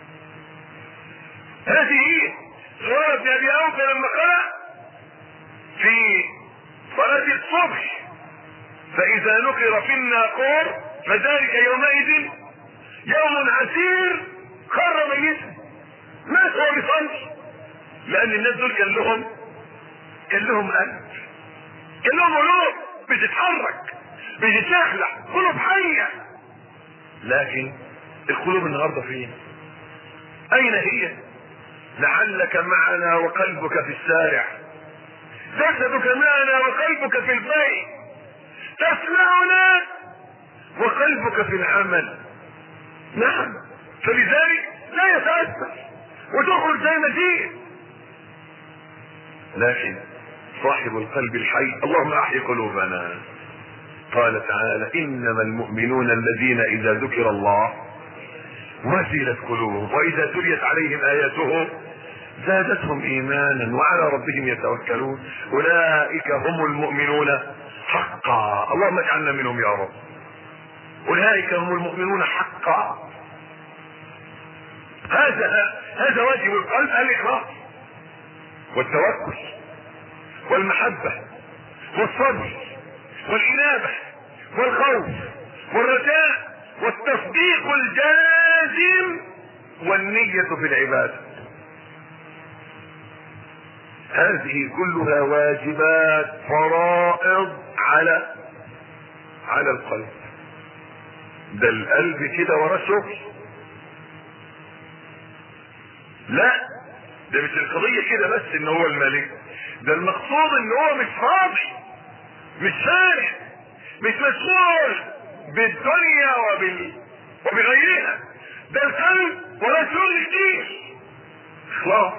هذه صورة ابي اوفى لما قرأ في صلاة الصبح فاذا نقر في الناقور فذلك يومئذ يوم عسير، خر ميتا مات هو بيصلي، لان الناس دول كان لهم قلب، كان لهم قلوب بتتحرك بتتلحلح، قلوب حيه. لكن القلوب النهارده فين؟ اين هي؟ لعلك معنا وقلبك في الشارع، جسدك معنا وقلبك في البيت، تسمعنا وقلبك في العمل. نعم، فلذلك لا يتأثر وتخرج زي ما تيجي. لكن صاحب القلب الحي اللهم احي قلوبنا. قال تعالى انما المؤمنون الذين اذا ذكر الله وجلت قلوبهم واذا تليت عليهم اياته زادتهم ايمانا وعلى ربهم يتوكلون اولئك هم المؤمنون حقا. اللهم اجعلنا منهم يا رب. اولئك هم المؤمنون حقا. هذا واجب القلب، الاخلاص والتوكل والمحبة والصبر والإنابة والخوف والرجاء والتصديق الجازم والنية في العبادة. هذه كلها واجبات فرائض على القلب. ده القلب كده وراه شغل. لا، ده مش القضية كده بس ان هو الملك، ده المقصود ان هو مش فاضي، مش فارغ، مش مشغول بالدنيا وبغيرها. ده القلب وراه شغل كتير. اخلاص،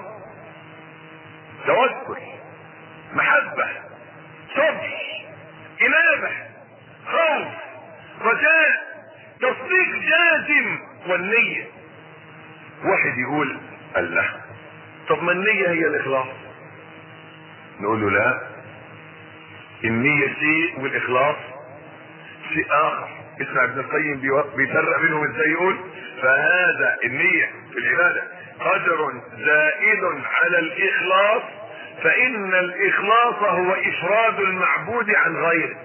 توكل، محبة، صبر، انابة، خوف، رجاء، تصديق جازم والنية. واحد يقول الله، طب ما النية هي الاخلاص. نقول له لا، النية شيء والاخلاص شيء اخر. اسمع ابن القيم بيفرق بينهم ازاي. يقول فهذا النية في العبادة قدر زائد على الاخلاص، فان الاخلاص هو افراد المعبود عن غيره،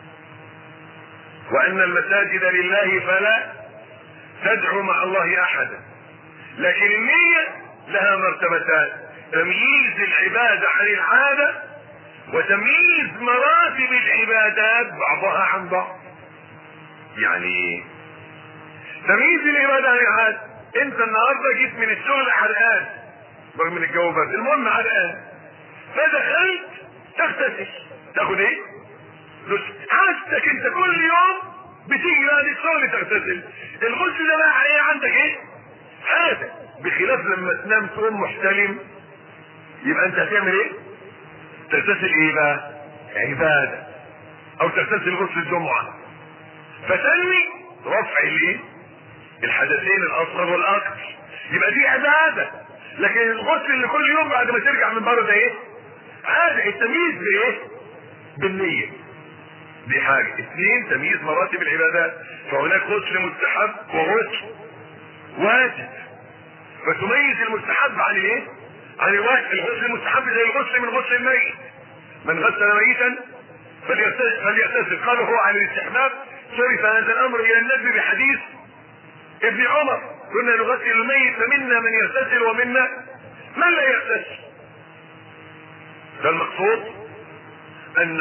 وان المساجد لله فلا تدعو مع الله احدا. لكن النية لها مرتبتان: تمييز العبادة عن العادة، وتمييز مراتب العبادات بعضها عن بعض. يعني تمييز العبادة عن العادة، انت النهارده جيت من الشغل حرقان رغم من الجو برد، المهم حرقان، فدخلت تغتسل، تاخد ايه؟ عادتك انت كل يوم بتيجي بعد الشغل تغتسل. الغسل ده بقى ايه عندك؟ ايه؟ عادة. بخلاف لما تنام تقوم محتلم، يبقى انت هتعمل ايه؟ تغتسل ايه بقى؟ عبادة. او تغتسل غسل الجمعة، فتنمي رفع الايه؟ الحدثين الاصغر والاكبر، يبقى دي عبادة. لكن الغسل اللي كل يوم بعد ما ترجع من بره ده ايه؟ عادة. التمييز بايه؟ بالنية. دي حاجة. اثنين، تمييز مراتب العبادات، فهناك غسل مستحب وغسل واجب، فتميز المستحب عن الايه؟ عن الواجب. الغسل المستحب زي الغسل من غسل الميت، من غسل ميتا فليغتسل. قالوا هو عن الاستحباب، صرف هذا الامر الى النبي بحديث ابن عمر: كنا نغسل الميت فمنا من يغتسل ومنا من لا يغتسل. ده المقصود ان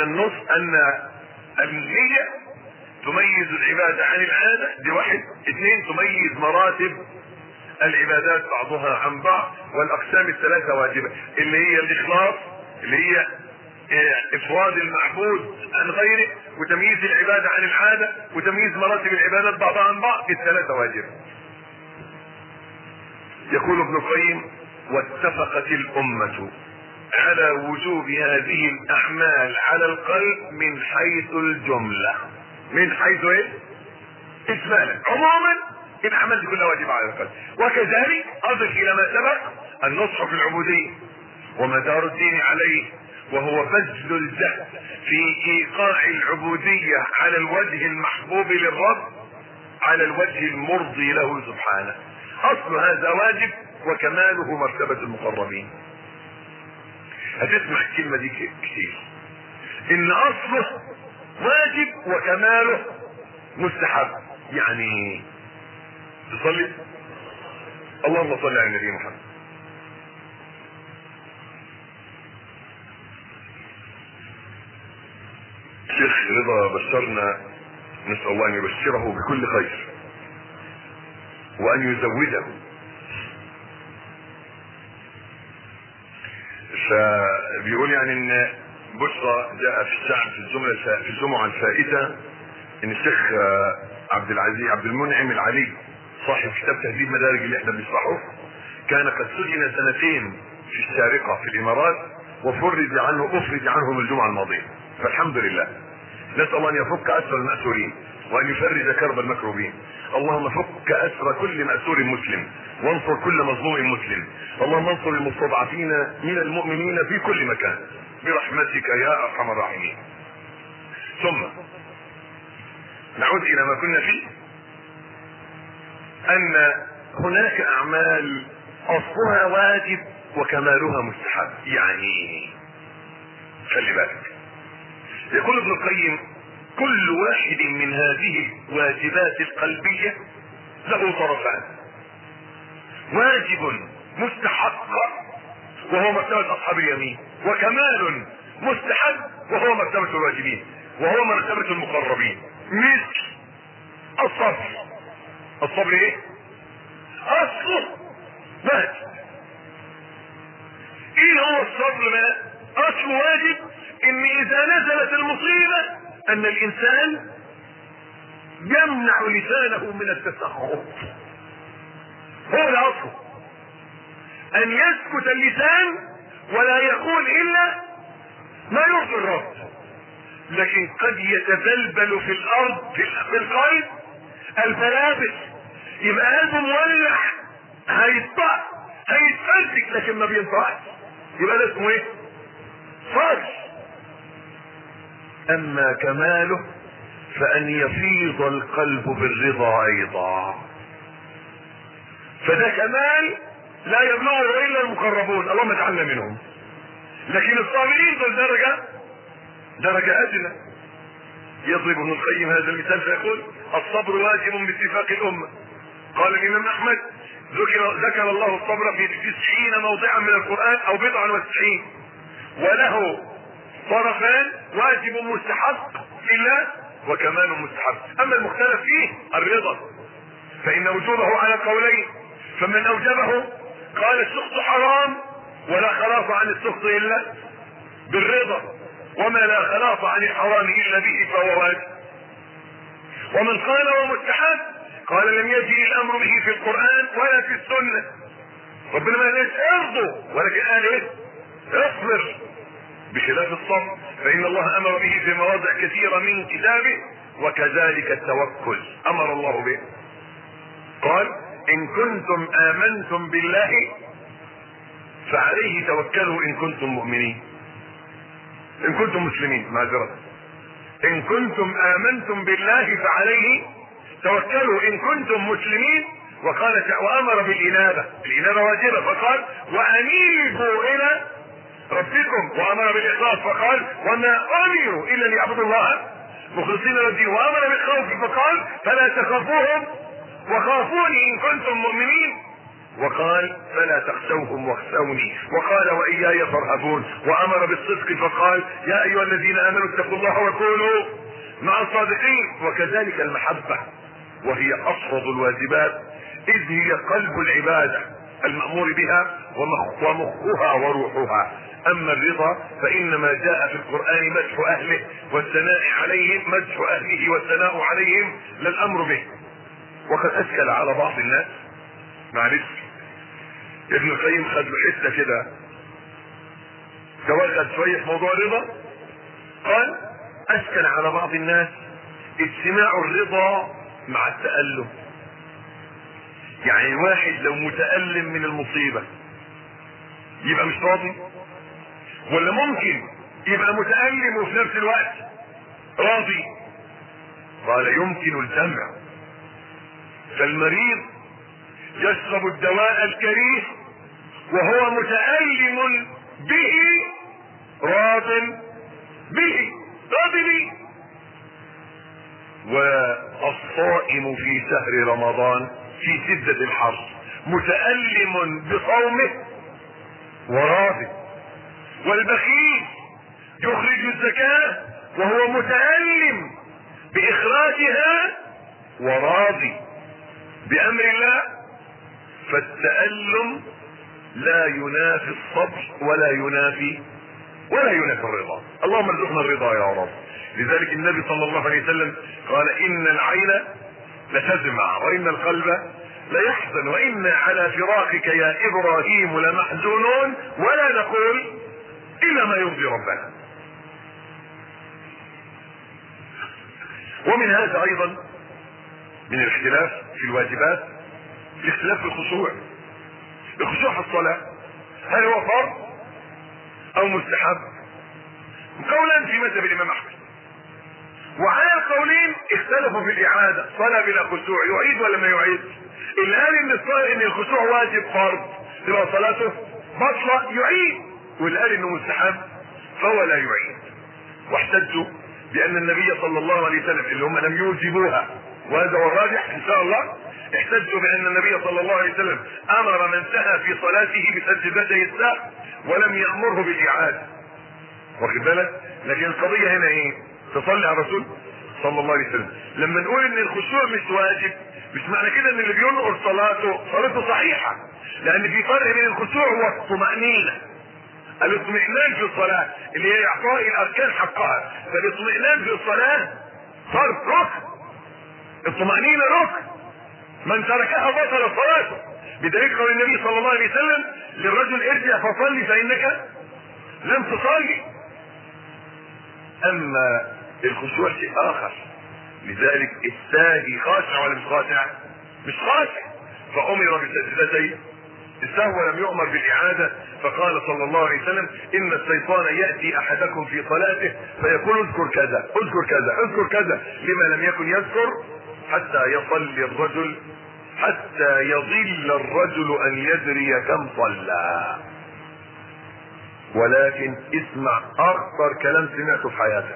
النية تميز العبادة عن العادة، دي واحد. اثنين، تميز مراتب العبادات بعضها عن بعض، والاقسام الثلاثه واجبه، اللي هي الاخلاص، اللي هي افراد المعبود عن غيره، وتمييز العباده عن العاده، وتمييز مراتب العبادات بعضها عن بعض، الثلاثه واجبه. يقول ابن القيم: واتفقت الامه على وجوب هذه الاعمال على القلب من حيث الجمله. من حيث ايه؟ اجمالا، عموما الاعمال دي كلها واجبه على القلب. وكذلك اضف الى ما سبق النصح في العبوديه ومدار الدين عليه، وهو بذل الجهد في ايقاع العبوديه على الوجه المحبوب للرب، على الوجه المرضي له سبحانه. اصل هذا واجب، وكماله مرتبه المقربين. هتسمع الكلمه دي كتير، ان اصله واجب وكماله مستحب. يعني تصلي، اللهم صل على النبي محمد. الشيخ رضا بشرنا، نسأل الله ان يبشره بكل خير وان يزوده. فبيقول يعني ان بشرى جاء في الشعب في الجمعة الفائتة ان الشيخ عبد المنعم العلي صاحب كتاب تهذيب مدارج اللي احنا بنشرحه، كان قد سجن 2 في الشارقة في الامارات، وفرج عنه من الجمعة الماضية. فالحمد لله، نسأل الله ان يفك اسر المأسورين وان يفرج كرب المكروبين. اللهم فك اسر كل مأسور مسلم، وانصر كل مظلوم مسلم. اللهم انصر المستضعفين من المؤمنين في كل مكان برحمتك يا ارحم الراحمين. ثم نعود الى ما كنا فيه، ان هناك اعمال اصلها واجب وكمالها مستحب. يعني خلي بالك، يقول ابن القيم: كل واحد من هذه الواجبات القلبية له طرفان: واجب مستحق وهو مرتبة اصحاب اليمين، وكمال مستحب وهو مرتبة الواجبين، وهو مرتبة المقربين. مثل الصبر. الصبر ايه؟ اصله واجب. ايه هو الصبر بقى؟ اصله واجب ان اذا نزلت المصيبة ان الانسان يمنع لسانه من التسخط. هو الاصل ان يسكت اللسان ولا يقول الا ما يرضي الرب. لكن قد يتبلبل في الارض في القلب الفلابس، يبقى قلبه مولع، هيتفرتك لكن ما بينطقش، يبقى ده اسمه ايه؟ صبر. اما كماله فان يفيض القلب بالرضا ايضا، فده كمال لا يبلغه الا المقربون، اللهم اجعلنا منهم. لكن الصابرين دول درجة ادنى. يضرب ابن القيم هذا المثال فيقول: الصبر واجب باتفاق الامة. قال الامام احمد: ذكر الله الصبر في 90 موضعا من القرآن او 99، وله طرفان: واجب مستحق لله وكمال مستحب. اما المختلف فيه الرضا، فان وجوبه على قولين، فمن اوجبه قال السخط حرام ولا خلاص عن السخط الا بالرضا، وما لا خلاص عن الحرام الا به فهو واجب. ومن قال ومستحب قال لم يجري الامر به في القرآن ولا في السنة. ربنا ما قالش ارضوا، ولكن قال ايه؟ اصبر. بخلاف الصبر فان الله امر به في مواضع كثيرة من كتابه، وكذلك التوكل امر الله به. قال: ان كنتم امنتم بالله فعليه توكلوا ان كنتم مؤمنين، ان كنتم مسلمين، معذرة. ان كنتم امنتم بالله فعليه توكلوا ان كنتم مسلمين. وقال وامر بالانابة، الانابة واجبة، فقال: وانيبوا الى ربكم. وامر بالاخلاص فقال: وما امروا الا ليعبدوا الله مخلصين له الدين. وامر بالخوف فقال: فلا تخافوهم وخافوني ان كنتم مؤمنين. وقال: فلا تخشوهم واخشوني. وقال: واياي فارهبون. وامر بالصدق فقال: يا ايها الذين امنوا اتقوا الله وكونوا مع الصادقين. وكذلك المحبة، وهي افرض الواجبات اذ هي قلب العبادة المأمور بها ومخها وروحها. اما الرضا فانما جاء في القرآن مدح اهله والثناء عليهم، مدح اهله والثناء عليهم لا الامر به. وقد اشكل على بعض الناس، معلش ابن القيم خد له حته كده توغل شويه في موضوع الرضا. قال اشكل على بعض الناس اجتماع الرضا مع التألم. يعني واحد لو متألم من المصيبة يبقى مش راضي، ولا ممكن يبقى متألم وفي نفس الوقت راضي؟ قال يمكن الجمع. فالمريض يشرب الدواء الكريه وهو متألم به راض به، راضي به. والصائم في شهر رمضان في شدة الحر متألم بصومه وراضي. والبخيل يخرج الزكاة وهو متألم بإخراجها وراضي بأمر الله. فالتألم لا ينافي الصبر ولا ينافي الرضا. اللهم ارزقنا الرضا يا رب. لذلك النبي صلى الله عليه وسلم قال ان العين لتدمع وان القلب ليحزن وانا على فراقك يا ابراهيم لمحزونون ولا نقول الا ما يرضي ربنا. ومن هذا ايضا من الاختلاف في الواجبات الاختلاف في الخشوع. الخشوع في الصلاة هل هو فرض او مستحب؟ قولان في مذهب الامام احمد، وعلى القولين اختلفوا في الاعادة. صلاة بلا خشوع يعيد ولا ما يعيد؟ اللي قال ان الخشوع واجب فرض تبقى صلاته بطلة يعيد، واللي قال انه مستحب فهو لا يعيد. واحتجوا بان النبي صلى الله عليه وسلم اللي هم لم يوجبوها، وهذا هو الراجح ان شاء الله، احتجوا بان النبي صلى الله عليه وسلم امر من سهى في صلاته بسجدتي السهو ولم يامره بالاعاده. واخد بالك؟ لكن القضيه هنا ايه؟ تصلي على الرسول صلى الله عليه وسلم. لما نقول ان الخشوع مش واجب مش معنى كده ان اللي بينقر صلاته صحيحه، لان في فرق بين الخشوع والطمأنينه. الاطمئنان في الصلاه اللي هي اعطاء الاركان حقها، فالاطمئنان في الصلاه فرض ركن، الطمأنينه ركن، من تركها بطل صلاته، بدليل قول النبي صلى الله عليه وسلم للرجل ارجع فصلي فانك لم تصلي. اما الخشوع شيء اخر. لذلك الساهي خاشع ولا مش خاشع؟ مش خاشع. فامر بسجدتي السهو ولم يؤمر بالاعاده. فقال صلى الله عليه وسلم ان الشيطان ياتي احدكم في صلاته فيقول اذكر كذا اذكر كذا اذكر كذا، لما لم يكن يذكر حتى يصلي الرجل، حتى يضل الرجل ان يدري كم صلى. ولكن اسمع اخطر كلام سمعته في حياتك،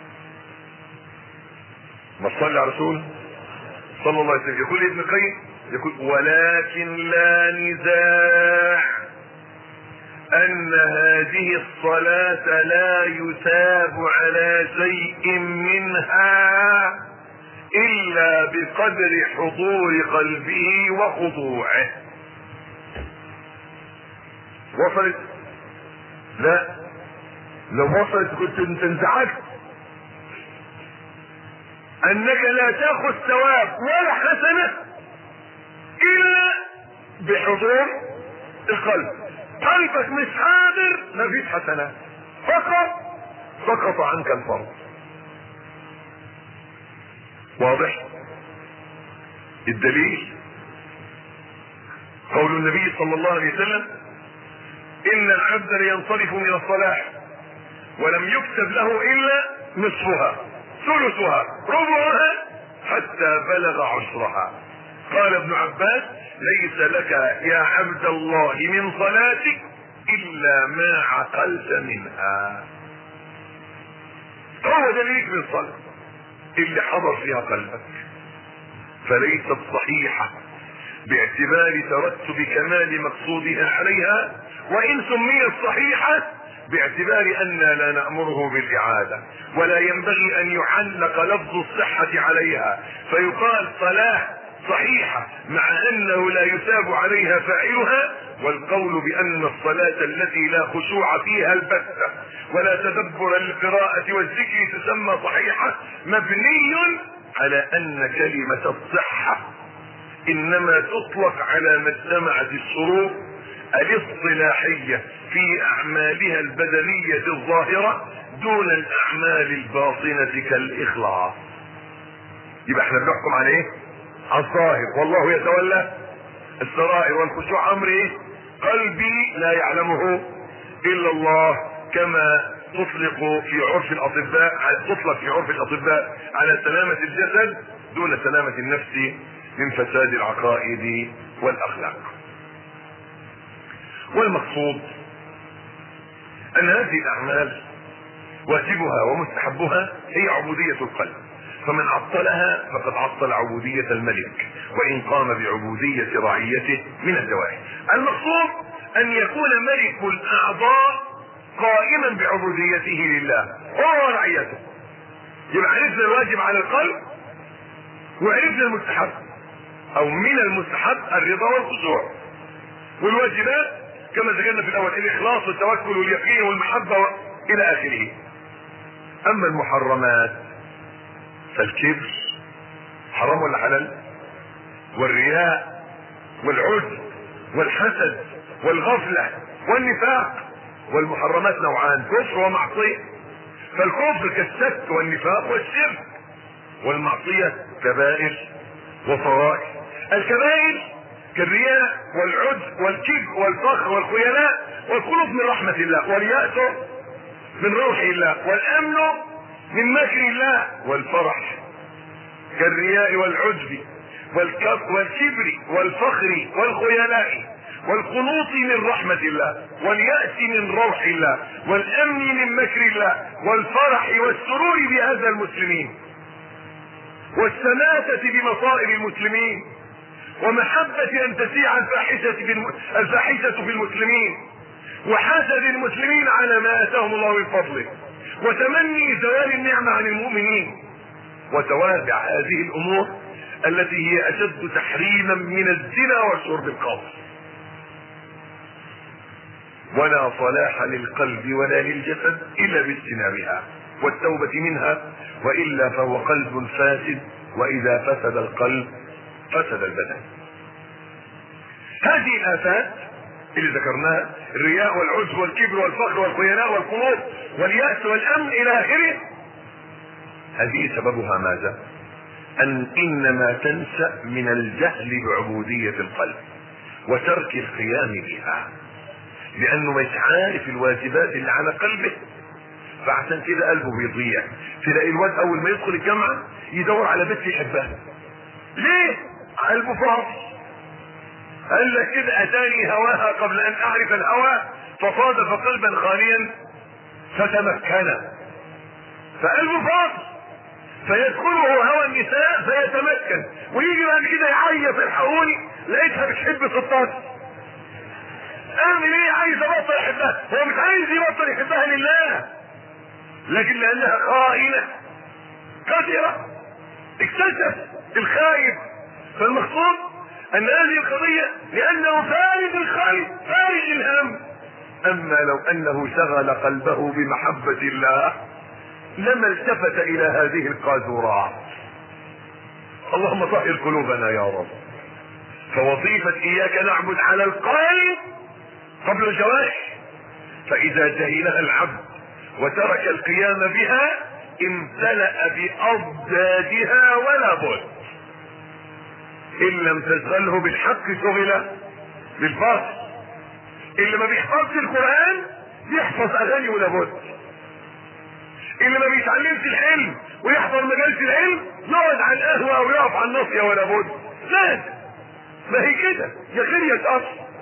ما تصلي على رسول صلى الله عليه وسلم. يقول ابن القيم يقول ولكن لا نزاع ان هذه الصلاة لا يثاب على شيء منها الا بقدر حضور قلبه وخضوعه. وصلت؟ لا، لو وصلت كنت انزعجت انك لا تاخذ ثواب ولا حسنة الا بحضور القلب. قلبك مش حاضر مفيش حسنات، فقط سقط عنك الفرض. واضح؟ الدليل قول النبي صلى الله عليه وسلم ان العبد لينصرف من الصلاة ولم يكتب له الا نصفها ثلثها ربعها حتى بلغ عشرها. قال ابن عباس ليس لك يا عبد الله من صلاتك الا ما عقلت منها. هو دليلك من الصلاة اللي حضر فيها قلبك، فليست صحيحة باعتبار ترتب كمال مقصودها عليها، وان سميت صحيحة باعتبار ان لا نأمره بالاعادة، ولا ينبغي ان يعلق لفظ الصحة عليها فيقال صلاة صحيحة مع انه لا يثاب عليها فاعلها، والقول بان الصلاة التي لا خشوع فيها البتة ولا تدبر للقراءة والذكر تسمى صحيحة مبني على ان كلمة الصحة انما تطلق على ما اجتمعت الشروط الاصطلاحية في اعمالها البدنية الظاهرة دون الاعمال الباطنة كالاخلاص. يبقى احنا بنحكم على ايه؟ على الظاهر، والله يتولى السرائر، والخشوع امر ايه؟ قلبي لا يعلمه الا الله، كما تطلق في عرف الاطباء على سلامة الجسد دون سلامة النفس من فساد العقائد والاخلاق. والمقصود ان هذه الاعمال واجبها ومستحبها هي عبودية القلب، فمن عطلها فقد عطل عبودية الملك وان قام بعبودية رعيته من الدواعي. المقصود ان يكون ملك الاعضاء قائما بعبوديته لله هو رعيته. يبقى عرفنا الواجب على القلب وعرفنا المستحب، او من المستحب الرضا والخشوع، والواجبات كما ذكرنا في الاول الاخلاص والتوكل واليقين والمحبة الى اخره. اما المحرمات فالكبر حرام ولا حلال؟ والرياء والعجب والحسد والغفلة والنفاق. والمحرمات نوعان، كفر ومعصية. فالكفر كالشك والنفاق والشرك، والمعصية كبائر وصغائر. الكبائر كالرياء والعجب والكبر والفخر والخيلاء والخلود من رحمة الله، واليأس من روح الله، والامن من مكر الله. والفرح كالرياء والعجب والكبر والفخر والخيلاء والقنوط من رحمة الله، واليأس من روح الله، والامن من مكر الله، والفرح والسرور بهذا المسلمين، والسماتة بمصائب المسلمين، ومحبة ان تسيع الفاحشة في المسلمين، وحسد المسلمين على ما اتاهم الله من فضله، وتمني زوال النعمة عن المؤمنين، وتوابع هذه الامور التي هي اشد تحريما من الزنا وشرب الخمر. ولا صلاح للقلب ولا للجسد الا باجتنابها والتوبة منها، والا فهو قلب فاسد، واذا فسد القلب فسد البدن. هذه الآفات اللي ذكرناها، الرياء والعجب والكبر والفخر والخيلاء والقنوط واليأس والامن الى اخره، هذه سببها ماذا؟ انما تنشأ من الجهل بعبودية القلب وترك القيام بها، لانه مش عارف الواجبات اللي على قلبه، فعشان كده قلبه بيضيع. تلاقي الواد اول ما يدخل الجامعة يدور على بنت يحبها. ليه؟ قلبه فاضي. قال لك كده اتاني هواها قبل ان اعرف الهوى فصادف قلبا خاليا فتمكن. فقلبه فاضي فيدخله هوى النساء فيتمكن، ويجي بعد كده يعيط الحقوني لقيتها بتحب 16. اعمل ايه؟ عايز ابطل يحبها. هو مش عايز يبطل يحبها لله، لكن لانها خائنة قادرة اكتشف الخايب. فالمقصود ان هذه القضية لانه فارغ القلب فارغ الهم. اما لو انه شغل قلبه بمحبة الله لما التفت الى هذه القاذورات. اللهم طهر قلوبنا يا رب. فوظيفة اياك نعبد على القلب قبل الجوارح، فاذا جهلها العبد وترك القيام بها امتلأ باضدادها ولا بد. ان لم تشغله بالحق شغل بالباطل. اللي ما بيحفظش القرآن يحفظ اغاني ولا بد. اللي ما بيتعلمش العلم ويحضر مجالس العلم يقعد على القهوة او يقف على الناصية ولا بد. لازم، ما هي كده يا خير يا شر.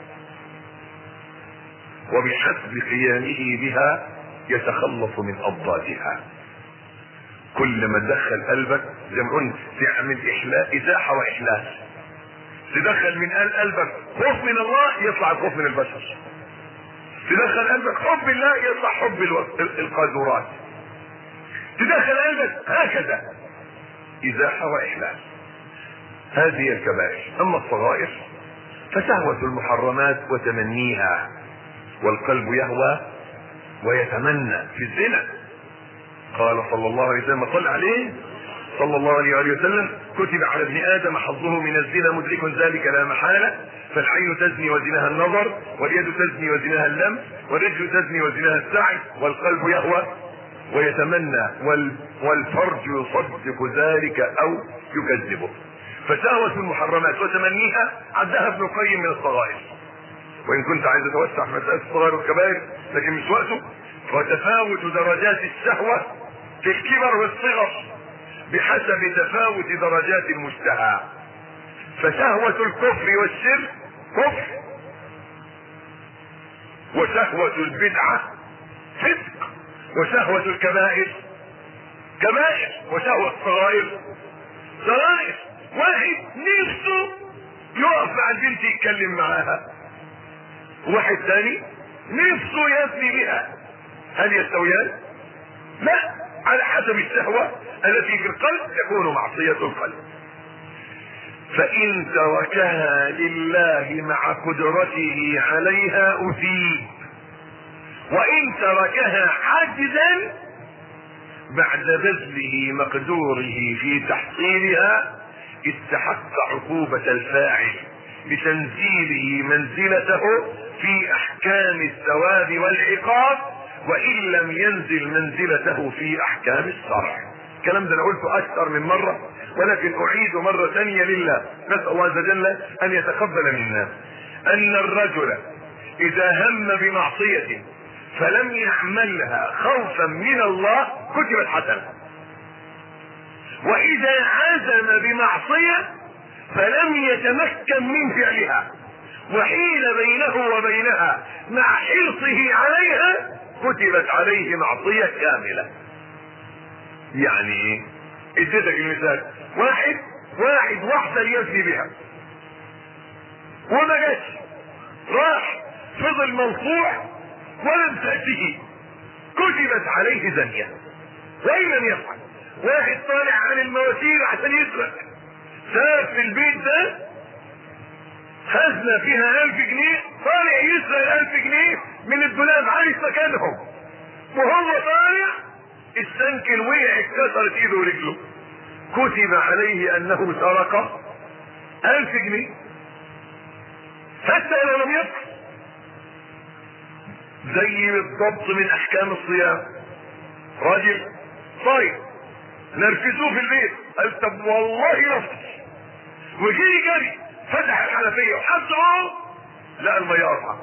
وبحسب قيامه بها يتخلص من اضدادها. كل ما تدخل قلبك زي ما قلنا تعمل ازاحة واحلاس. تدخل من قلبك خوف من الله يطلع الخوف من البشر. تدخل قلبك حب الله يطلع حب القاذورات. تدخل قلبك هكذا ازاحة واحلاس. هذه الكبائر. اما الصغائر فشهوة المحرمات وتمنيها، والقلب يهوى ويتمنى في الزنا. قال صلى الله عليه وسلم، صل عليه صلى الله عليه وسلم: كتب على ابن ادم حظه من الزنا مدرك ذلك لا محالة، فالعين تزني وزناها النظر، واليد تزني وزناها اللمس، والرجل تزني وزناها السعي، والقلب يهوى ويتمنى، والفرج يصدق ذلك او يكذبه. فشهوة المحرمات وتمنيها عدها ابن القيم من الصغائر، وان كنت عايز اتوسع في مسألة الصغائر والكبائر لكن مش وقته. وتفاوت درجات الشهوة في الكبر والصغر بحسب تفاوت درجات المشتهى. فشهوة الكفر والشرك كفر، وشهوة البدعة فسق، وشهوة الكبائر كبائر، وشهوة الصغائر صغائر. واحد نفسه يقف مع البنت يتكلم معاها، واحد ثاني نفسه يزني بها، هل يستويان؟ لا، على حسب الشهوة التي في القلب تكون معصية القلب. فإن تركها لله مع قدرته عليها أثيب، وإن تركها عجزا بعد بذله مقدوره في تحصيلها استحق عقوبة الفاعل بتنزيله منزلته في أحكام الثواب والعقاب، وإن لم ينزل منزلته في أحكام الشرع. الكلام ده أنا قلته أكثر من مرة، ولكن أعيد مرة ثانية لله، نسأل الله عز وجل أن يتقبل منا. أن الرجل إذا هم بمعصية فلم يعملها خوفا من الله كتبت حسنة، وإذا عزم بمعصية فلم يتمكن من فعلها وحيل بينه وبينها مع حرصه عليها كتبت عليه معصية كاملة. يعني اديتك المثال، واحد واحدة يزني بها وما جاتش، راح فضل منصوح ولم تأتيه كتبت عليه زنية وإن لم يفعل. واحد طالع عن المواسير عشان يسرق، ساب في البيت ده خزنة فيها 1000 جنيه، طالع يسرق 1000 جنيه من الدولاب عايز مكانهم، وهو طالع السنكل وقع اتكسرت ايده ورجله، كتب عليه انه سرق 1000 جنيه حتى لو لم يفعل. زي بالضبط من احكام الصيام، راجل صايم نرفزوه في البيت، قال طب والله نفس، وجري جري فتح الحنفيه وحطه لا الميه قطعه،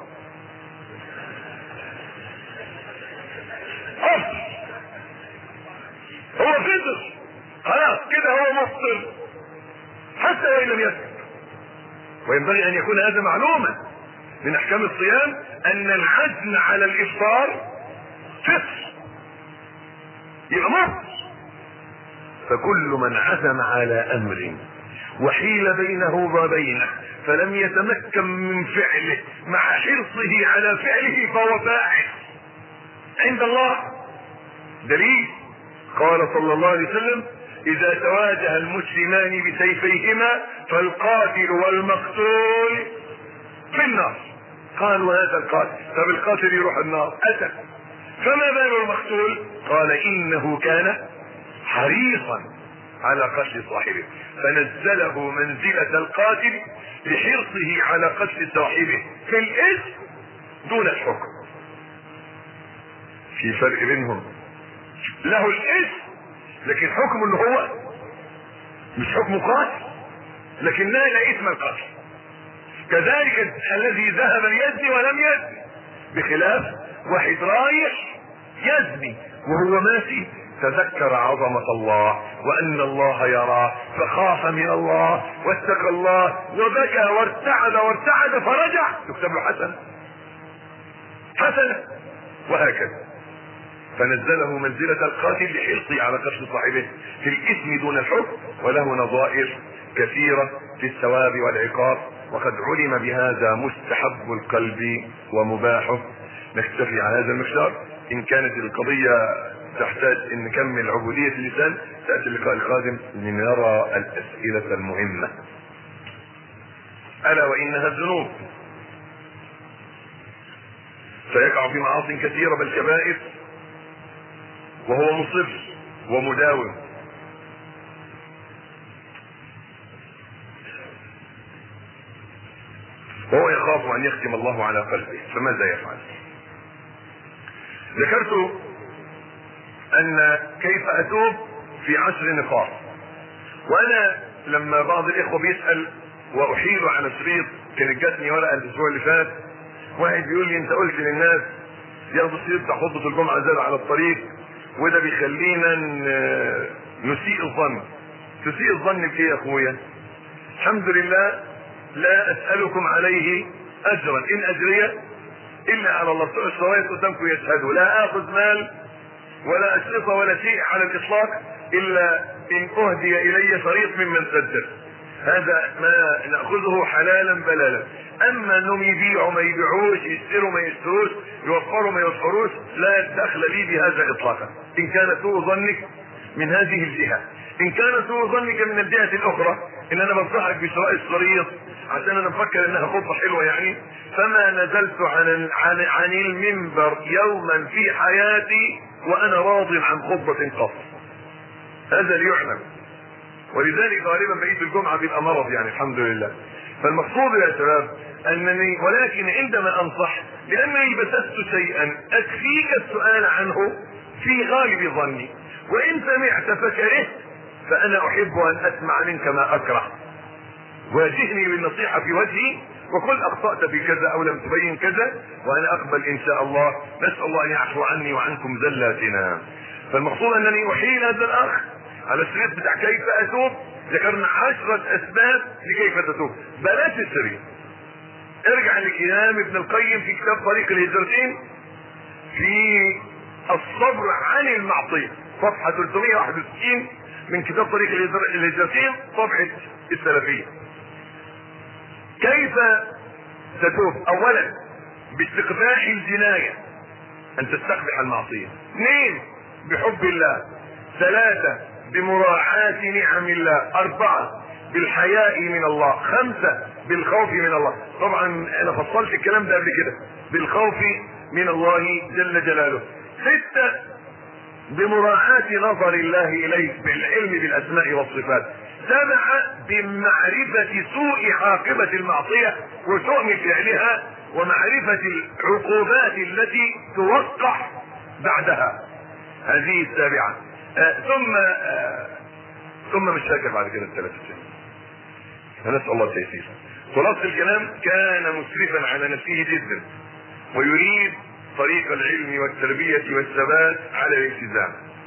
هو فطر خلاص كده، هو مفطر حتى وان لم يفطر. وينبغي ان يكون هذا معلوما من احكام الصيام، ان العزم على الافطار فطر يبقى مفطر. فكل من عزم على امر وحيل بينه وبينه فلم يتمكن من فعله مع حرصه على فعله فهو فاعل عند الله. دليل قال صلى الله عليه وسلم: اذا تواجه المسلمان بسيفيهما فالقاتل والمقتول في النار. قالوا هذا القاتل، طب القاتل يروح النار اتى، فما بال المقتول؟ قال انه كان حريصا على قتل صاحبه فنزله منزلة القاتل لحرصه على قتل صاحبه في الاسم دون الحكم. في فرق بينهم، له الاسم لكن حكمه اللي هو مش حكم قاتل، لكن نال اسم القتل. كذلك الذي ذهب يزني ولم يزني، بخلاف واحد رايح يزني وهو ماشي تذكر عظمة الله وان الله يراه فخاف من الله واتقى الله وبكى وارتعد فرجع، تكتب له حسنة وهكذا. فنزله منزلة القاتل لحرصه على قتل صاحبه في الاسم دون الحكم، وله نظائر كثيرة في الثواب والعقاب، وقد علم بهذا مستحب القلب ومباحه. نكتفي على هذا المقدار. ان كانت القضية تحتاج ان نكمل عبودية اللسان تأتي اللقاء القادم لنرى الاسئلة المهمة. الا وانها الذنوب، فيقع في معاصي كثيرة بل كبائر وهو مصر ومداوم. وهو يخاف ان يختم الله على قلبه، فماذا يفعل؟ ذكرت ان كيف اتوب في 10 نقاط. وانا لما بعض الاخوة بيسأل واحيل على شريط، كانت جاتني ورقة الاسبوع اللي فات، واحد بيقول لي انت قلت للناس ياخدوا الشريط بتاع خطبة الجمعة زاد على الطريق، وده بيخلينا نسيء الظن. تسيء الظن بايه يا اخويا؟ الحمد لله لا اسألكم عليه اجرا، ان اجري الا على الله. بتوع الشرايط قدامكم يشهدوا، لا اخذ مال ولا اشرطه ولا شيء على الاطلاق الا ان اهدي الي شريط ممن سجل، هذا ما ناخذه حلالا بلالا. اما انهم يبيعوا ما يبيعوش، يشتروا ما يشتروش، يوفروا ما يوفروش، لا دخل لي بهذا اطلاقا. ان كان سوء ظنك من هذه الجهه، ان كان سوء ظنك من الجهه الاخرى ان انا بنصحك بشراء الشريط عشان انا مفكر انها خطبه حلوه يعني، فما نزلت عن المنبر يوما في حياتي وانا راض عن خطبه قط، هذا ليعلم. ولذلك غالبا بقيت الجمعه بيبقى مرض يعني، الحمد لله. فالمقصود يا شباب انني، ولكن عندما انصح لانني بثثت شيئا اكفيك السؤال عنه في غالب ظني، وان سمعت فكرهت فانا احب ان اسمع منك ما اكره. واجهني بالنصيحه في وجهي وقل اخطأت في كذا او لم تبين كذا وانا اقبل ان شاء الله. نسأل الله ان يعفو عني وعنكم زلاتنا. فالمقصود انني احيل هذا الاخ على الشريط بتاع كيف اتوب. ذكرنا 10 اسباب لكيف تتوب. بلاش الشريط، ارجع لكلام ابن القيم في كتاب طريق الهجرتين في الصبر عن المعصية، صفحة 361 من كتاب طريق الهجرتين طبعة السلفية. كيف تتوب؟ اولا باستقباح الجناية، ان تستقبح المعصية. 2 بحب الله. 3 بمراعاة نعم الله. 4 بالحياء من الله. 5 بالخوف من الله. طبعا انا فصلت الكلام ده قبل كده، بالخوف من الله جل جلاله. 6 بمراعاة نظر الله اليك بالعلم بالاسماء والصفات. 7 بمعرفة سوء عاقبة المعصية وسوء فعلها ومعرفة العقوبات التي توقع بعدها، هذه 7. ثم مش فاكر بعد كده ال3 شيء. فنسأل الله التيسير. خلاصة الكلام: كان مسرفا على نفسه جدا ويريد طريق العلم والتربية والثبات على الالتزام.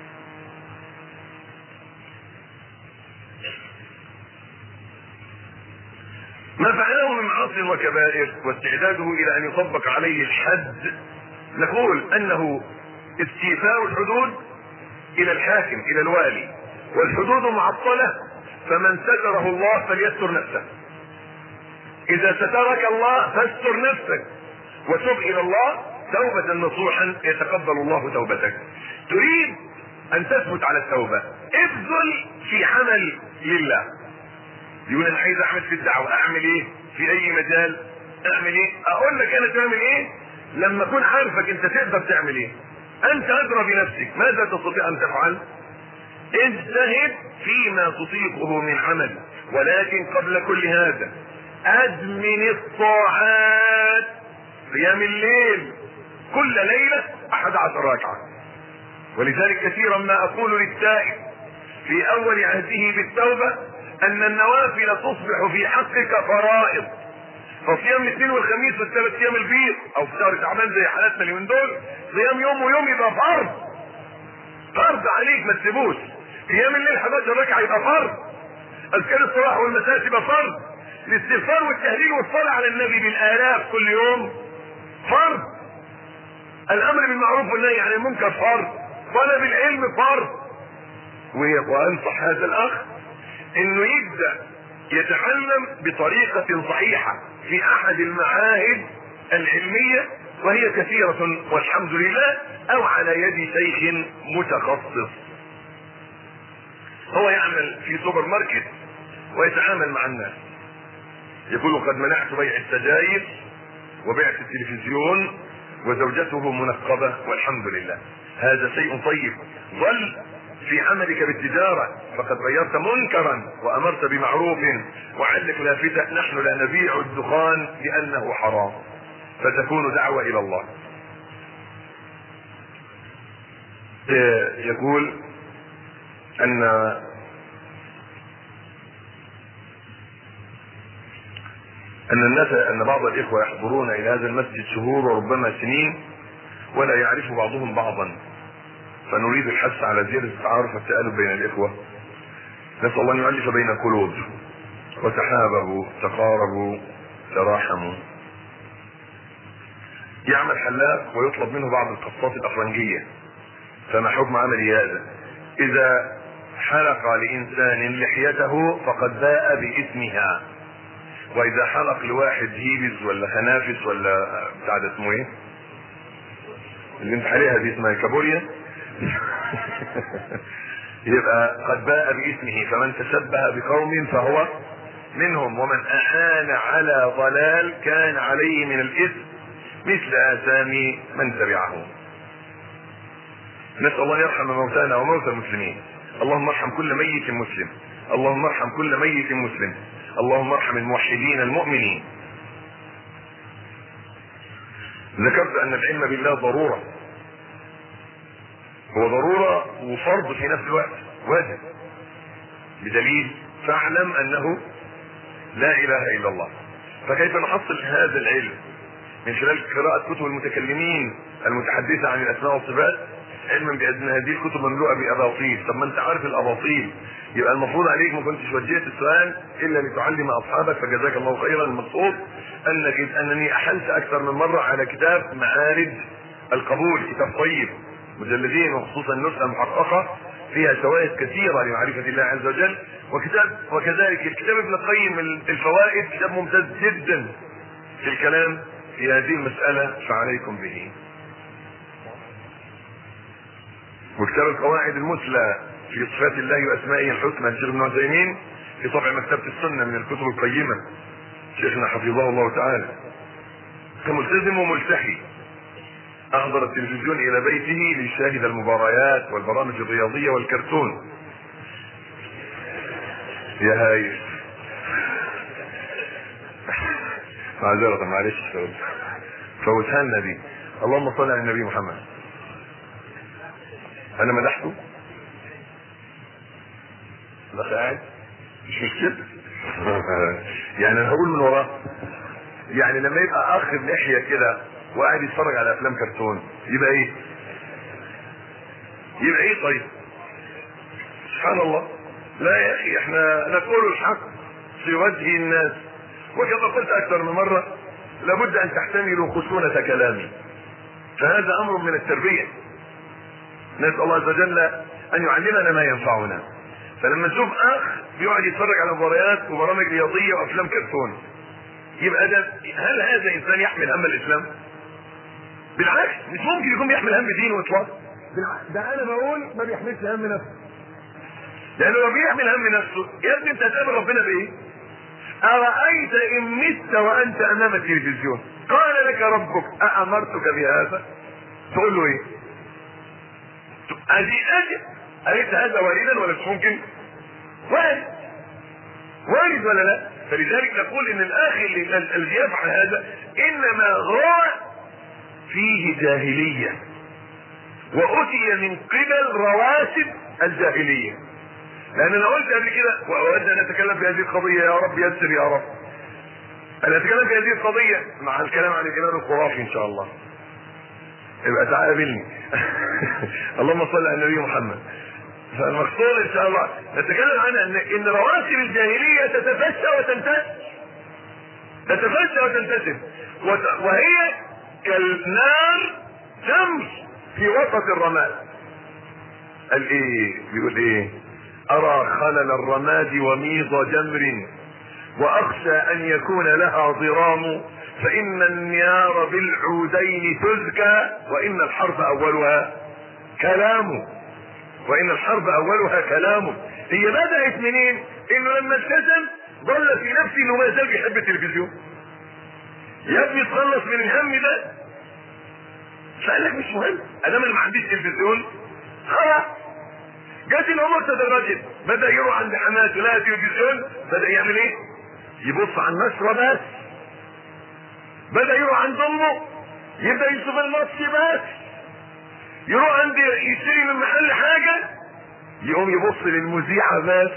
ما فعله من معاصي وكبائر واستعداده الى ان يطبق عليه الحد، نقول انه استيفاء الحدود الى الحاكم الى الوالي، والحدود معطلة، فمن ستره الله فليستر نفسه. اذا سترك الله فاستر نفسك وتب الى الله توبة نصوحا يتقبل الله توبتك. تريد ان تثبت على التوبة، ابذل في عمل لله. يقول انا عايز اعمل في الدعوة، اعمل ايه؟ في اي مجال اعمل ايه؟ اقول لك انا تعمل ايه لما اكون عارفك انت تقدر تعمل ايه. انت ادرى بنفسك ماذا تستطيع ان تفعل. اجتهد فيما تطيقه من عمل، ولكن قبل كل هذا ادمن الطاعات. قيام الليل كل ليلة 11 ركعة. ولذلك كثيرا ما اقول للتائب في اول عهده بالتوبة ان النوافل تصبح في حقك فرائض. فصيام الاثنين والخميس وال3 ايام البيض او في شهر شعبان زي حالاتنا اليومين دول، صيام يوم ويوم يبقى فرض عليك ما تسيبوش. قيام الليل 11 ركعة يبقى فرض. اذكار الصباح والمساء تبقى فرض. الاستغفار والتهليل والصلاة على النبي بالالاف كل يوم فرض. الامر بالمعروف والنهي عن المنكر فرض. طلب العلم فرض. وانصح هذا الاخ انه يبدأ يتعلم بطريقة صحيحة في احد المعاهد العلمية، وهي كثيرة والحمد لله، او على يد شيخ متخصص. هو يعمل في سوبر ماركت ويتعامل مع الناس، يقول: قد منعت بيع السجاير وبيع التلفزيون وزوجته منقبة والحمد لله. هذا شيء طيب. ظل في عملك بالتجارة، فقد غيرت منكرا وامرت بمعروف. وعلق لافتة: نحن لا نبيع الدخان لانه حرام، فتكون دعوة الى الله. يقول ان بعض الاخوة يحضرون الى هذا المسجد شهور وربما سنين ولا يعرف بعضهم بعضا، فنريد الحث على زيادة التعارف والتآلف بين الاخوة. نسأل الله ان يؤلف بين القلوب وتحاببوا تقاربوا تراحموا. يعمل حلاق ويطلب منه بعض القصات الافرنجية، فما حكم عمل هذا؟ اذا حلق لانسان لحيته فقد باء باسمها، واذا حلق لواحد هيبز ولا خنافس ولا بتاع ده اسمه ايه اللي انت عليها دي اسمها كابوريا يبقى قد باء باسمه. فمن تشبه بقوم فهو منهم، ومن اعان على ضلال كان عليه من الاثم مثل اسامي من تبعه. نسأل الله يرحم موتانا وموتى المسلمين. اللهم ارحم كل ميت مسلم، اللهم ارحم كل ميت مسلم، اللهم ارحم الموحدين المؤمنين. ذكرت ان العلم بالله ضرورة، هو ضرورة وفرض في نفس الوقت، واجب، بدليل: فاعلم انه لا اله الا الله. فكيف نحصل هذا العلم؟ من خلال قراءة كتب المتكلمين المتحدثة عن الاسماء والصفات، علما بان هذه الكتب مملوءة باباطيل. طب ما انت عارف الاباطيل، يبقى المفروض عليك ما كنتش وجهت السؤال الا لتعلم اصحابك، فجزاك الله خيرا. المقصود انني احلت اكثر من مرة على كتاب معارج القبول، كتاب طيب مجلدين، وخصوصا النسخة المحققة فيها شواهد كثيرة لمعرفة الله عز وجل. وكذلك الكتاب ابن القيم الفوائد، كتاب ممتاز جدا في الكلام في هذه المسألة، فعليكم به. وكتاب القواعد المثلى في صفات الله واسمائه الحسنى للشيخ ابن عثيمين في طبع مكتبة السنة من الكتب القيمة، شيخنا حفظه الله تعالى. كملتزم وملتحي احضر التلفزيون الى بيته ليشاهد المباريات والبرامج الرياضية والكرتون. يا هاي معذرة معلش فوتها لنا دي. اللهم صل على النبي محمد. انا مدحته لا قاعد مش مشكلة يعني انا هقول من وراه. يعني لما يبقى اخ لحية كده وقاعد يتفرج على افلام كرتون يبقى ايه؟ يبقى ايه؟ طيب سبحان الله. لا يا اخي، احنا نقول الحق في وجه الناس، وكما قلت اكثر من مرة لابد ان تحتملوا خشونة كلامي، فهذا امر من التربية. نسأل الله عز وجل ان يعلمنا ما ينفعنا. فلما نشوف اخ بيقعد يتفرج على مباريات وبرامج رياضية وافلام كرتون، يبقى ده هل هذا انسان يحمل هم الاسلام؟ بالعكس، مش ممكن يكون بيحمل هم دين واطلاق. ده انا بقول ما بيحملش هم نفسه، لانه لو بيحمل هم نفسه يا ابني انت هتقابل ربنا بايه؟ ارايت ان مت وانت امام التلفزيون قال لك ربك اامرتك بهذا؟ تقول له ايه؟ أليس هذا واردا ولا مش ممكن؟ وارد ولا لا؟ فلذلك نقول ان الاخ الذي يفعل هذا انما هو فيه جاهلية، واتي من قبل رواسب الجاهلية. لان انا قلت قبل كده واود ان اتكلم في هذه القضية، يا رب يسر يا رب. انا اتكلم في هذه القضية مع الكلام عن الامام الخرافي ان شاء الله، يبقى تعال قابلني اللهم صل على النبي محمد. فالمقصود ان شاء الله نتكلم عن ان رواسب الجاهلية تتفشى وتنتشر، وهي كالنار شمس في وسط الرماد. قال ايه؟ بيقول ايه؟ ارى خلل الرماد وميض جمر واخشى ان يكون لها ضرام، فان النيار بالعودين تزكى وان الحرب اولها كلام. هي بدأت منين؟ انه لما التزم ظل في نفسي انه ما زال بيحب التلفزيون. يا ابني تخلص من الهم ده. فقال لك مش مهم، ادام انا ما عنديش تلفزيون خلاص. جت الامور تدرجت، بدا يروح عند حماته لقى تلفزيون، بدا يعمل ايه؟ يبص على النشره بس. بدا يروح عند امه يبدا يشوف الماتش بس. يروح عند يشتري من محل حاجه يقوم يبص للمذيعه بس.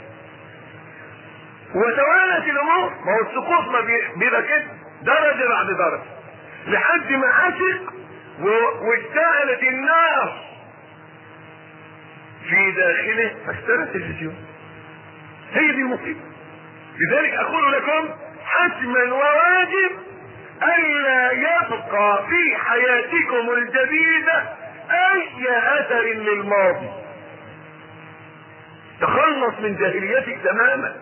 وتوالت الامور. ما هو السقوط ما بيبقى كده درجه بعد درجه لحد ما عشق واشتعلت النار في داخله فاشترى التلفزيون. هي دي المصيبه. لذلك اقول لكم حتما وواجب الا يبقى في حياتكم الجديده اي اثر للماضي. تخلص من جاهليتك تماما.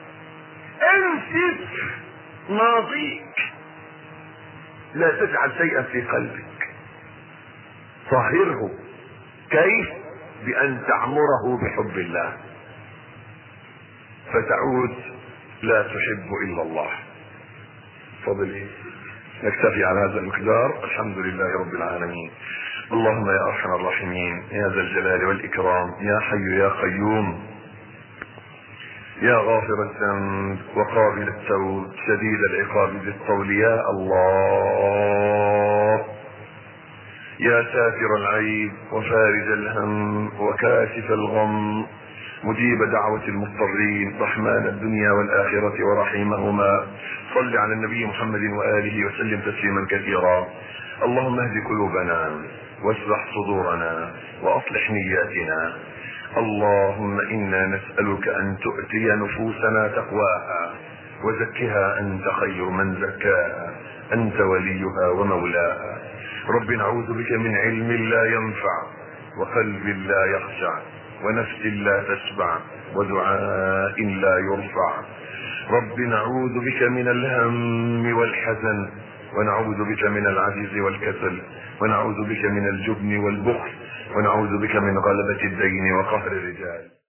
انسف ماضيك. لا تجعل شيئا في قلبك. طهره. كيف؟ بان تعمره بحب الله فتعود لا تحب الا الله. فضل ايه؟ نكتفي على هذا المقدار. الحمد لله رب العالمين. اللهم يا ارحم الراحمين يا ذا الجلال والاكرام يا حي يا قيوم يا غافر الذنب وقابل التوب شديد العقاب ذي الطول يا الله يا ساتر العيب وفارج الهم وكاشف الغم مجيب دعوة المضطرين رحمن الدنيا والآخرة ورحيمهما. صل على النبي محمد وآله وسلم تسليما كثيرا. اللهم اهد قلوبنا واشرح صدورنا واصلح نياتنا. اللهم انا نسألك ان تؤتي نفوسنا تقواها وزكها انت خير من زكاها انت وليها ومولاها. رب نعوذ بك من علم لا ينفع وقلب لا يخشع ونفس لا تشبع ودعاء لا يرفع. رب نعوذ بك من الهم والحزن ونعوذ بك من العجز والكسل ونعوذ بك من الجبن والبخل ونعوذ بك من غلبة الدين وقهر الرجال.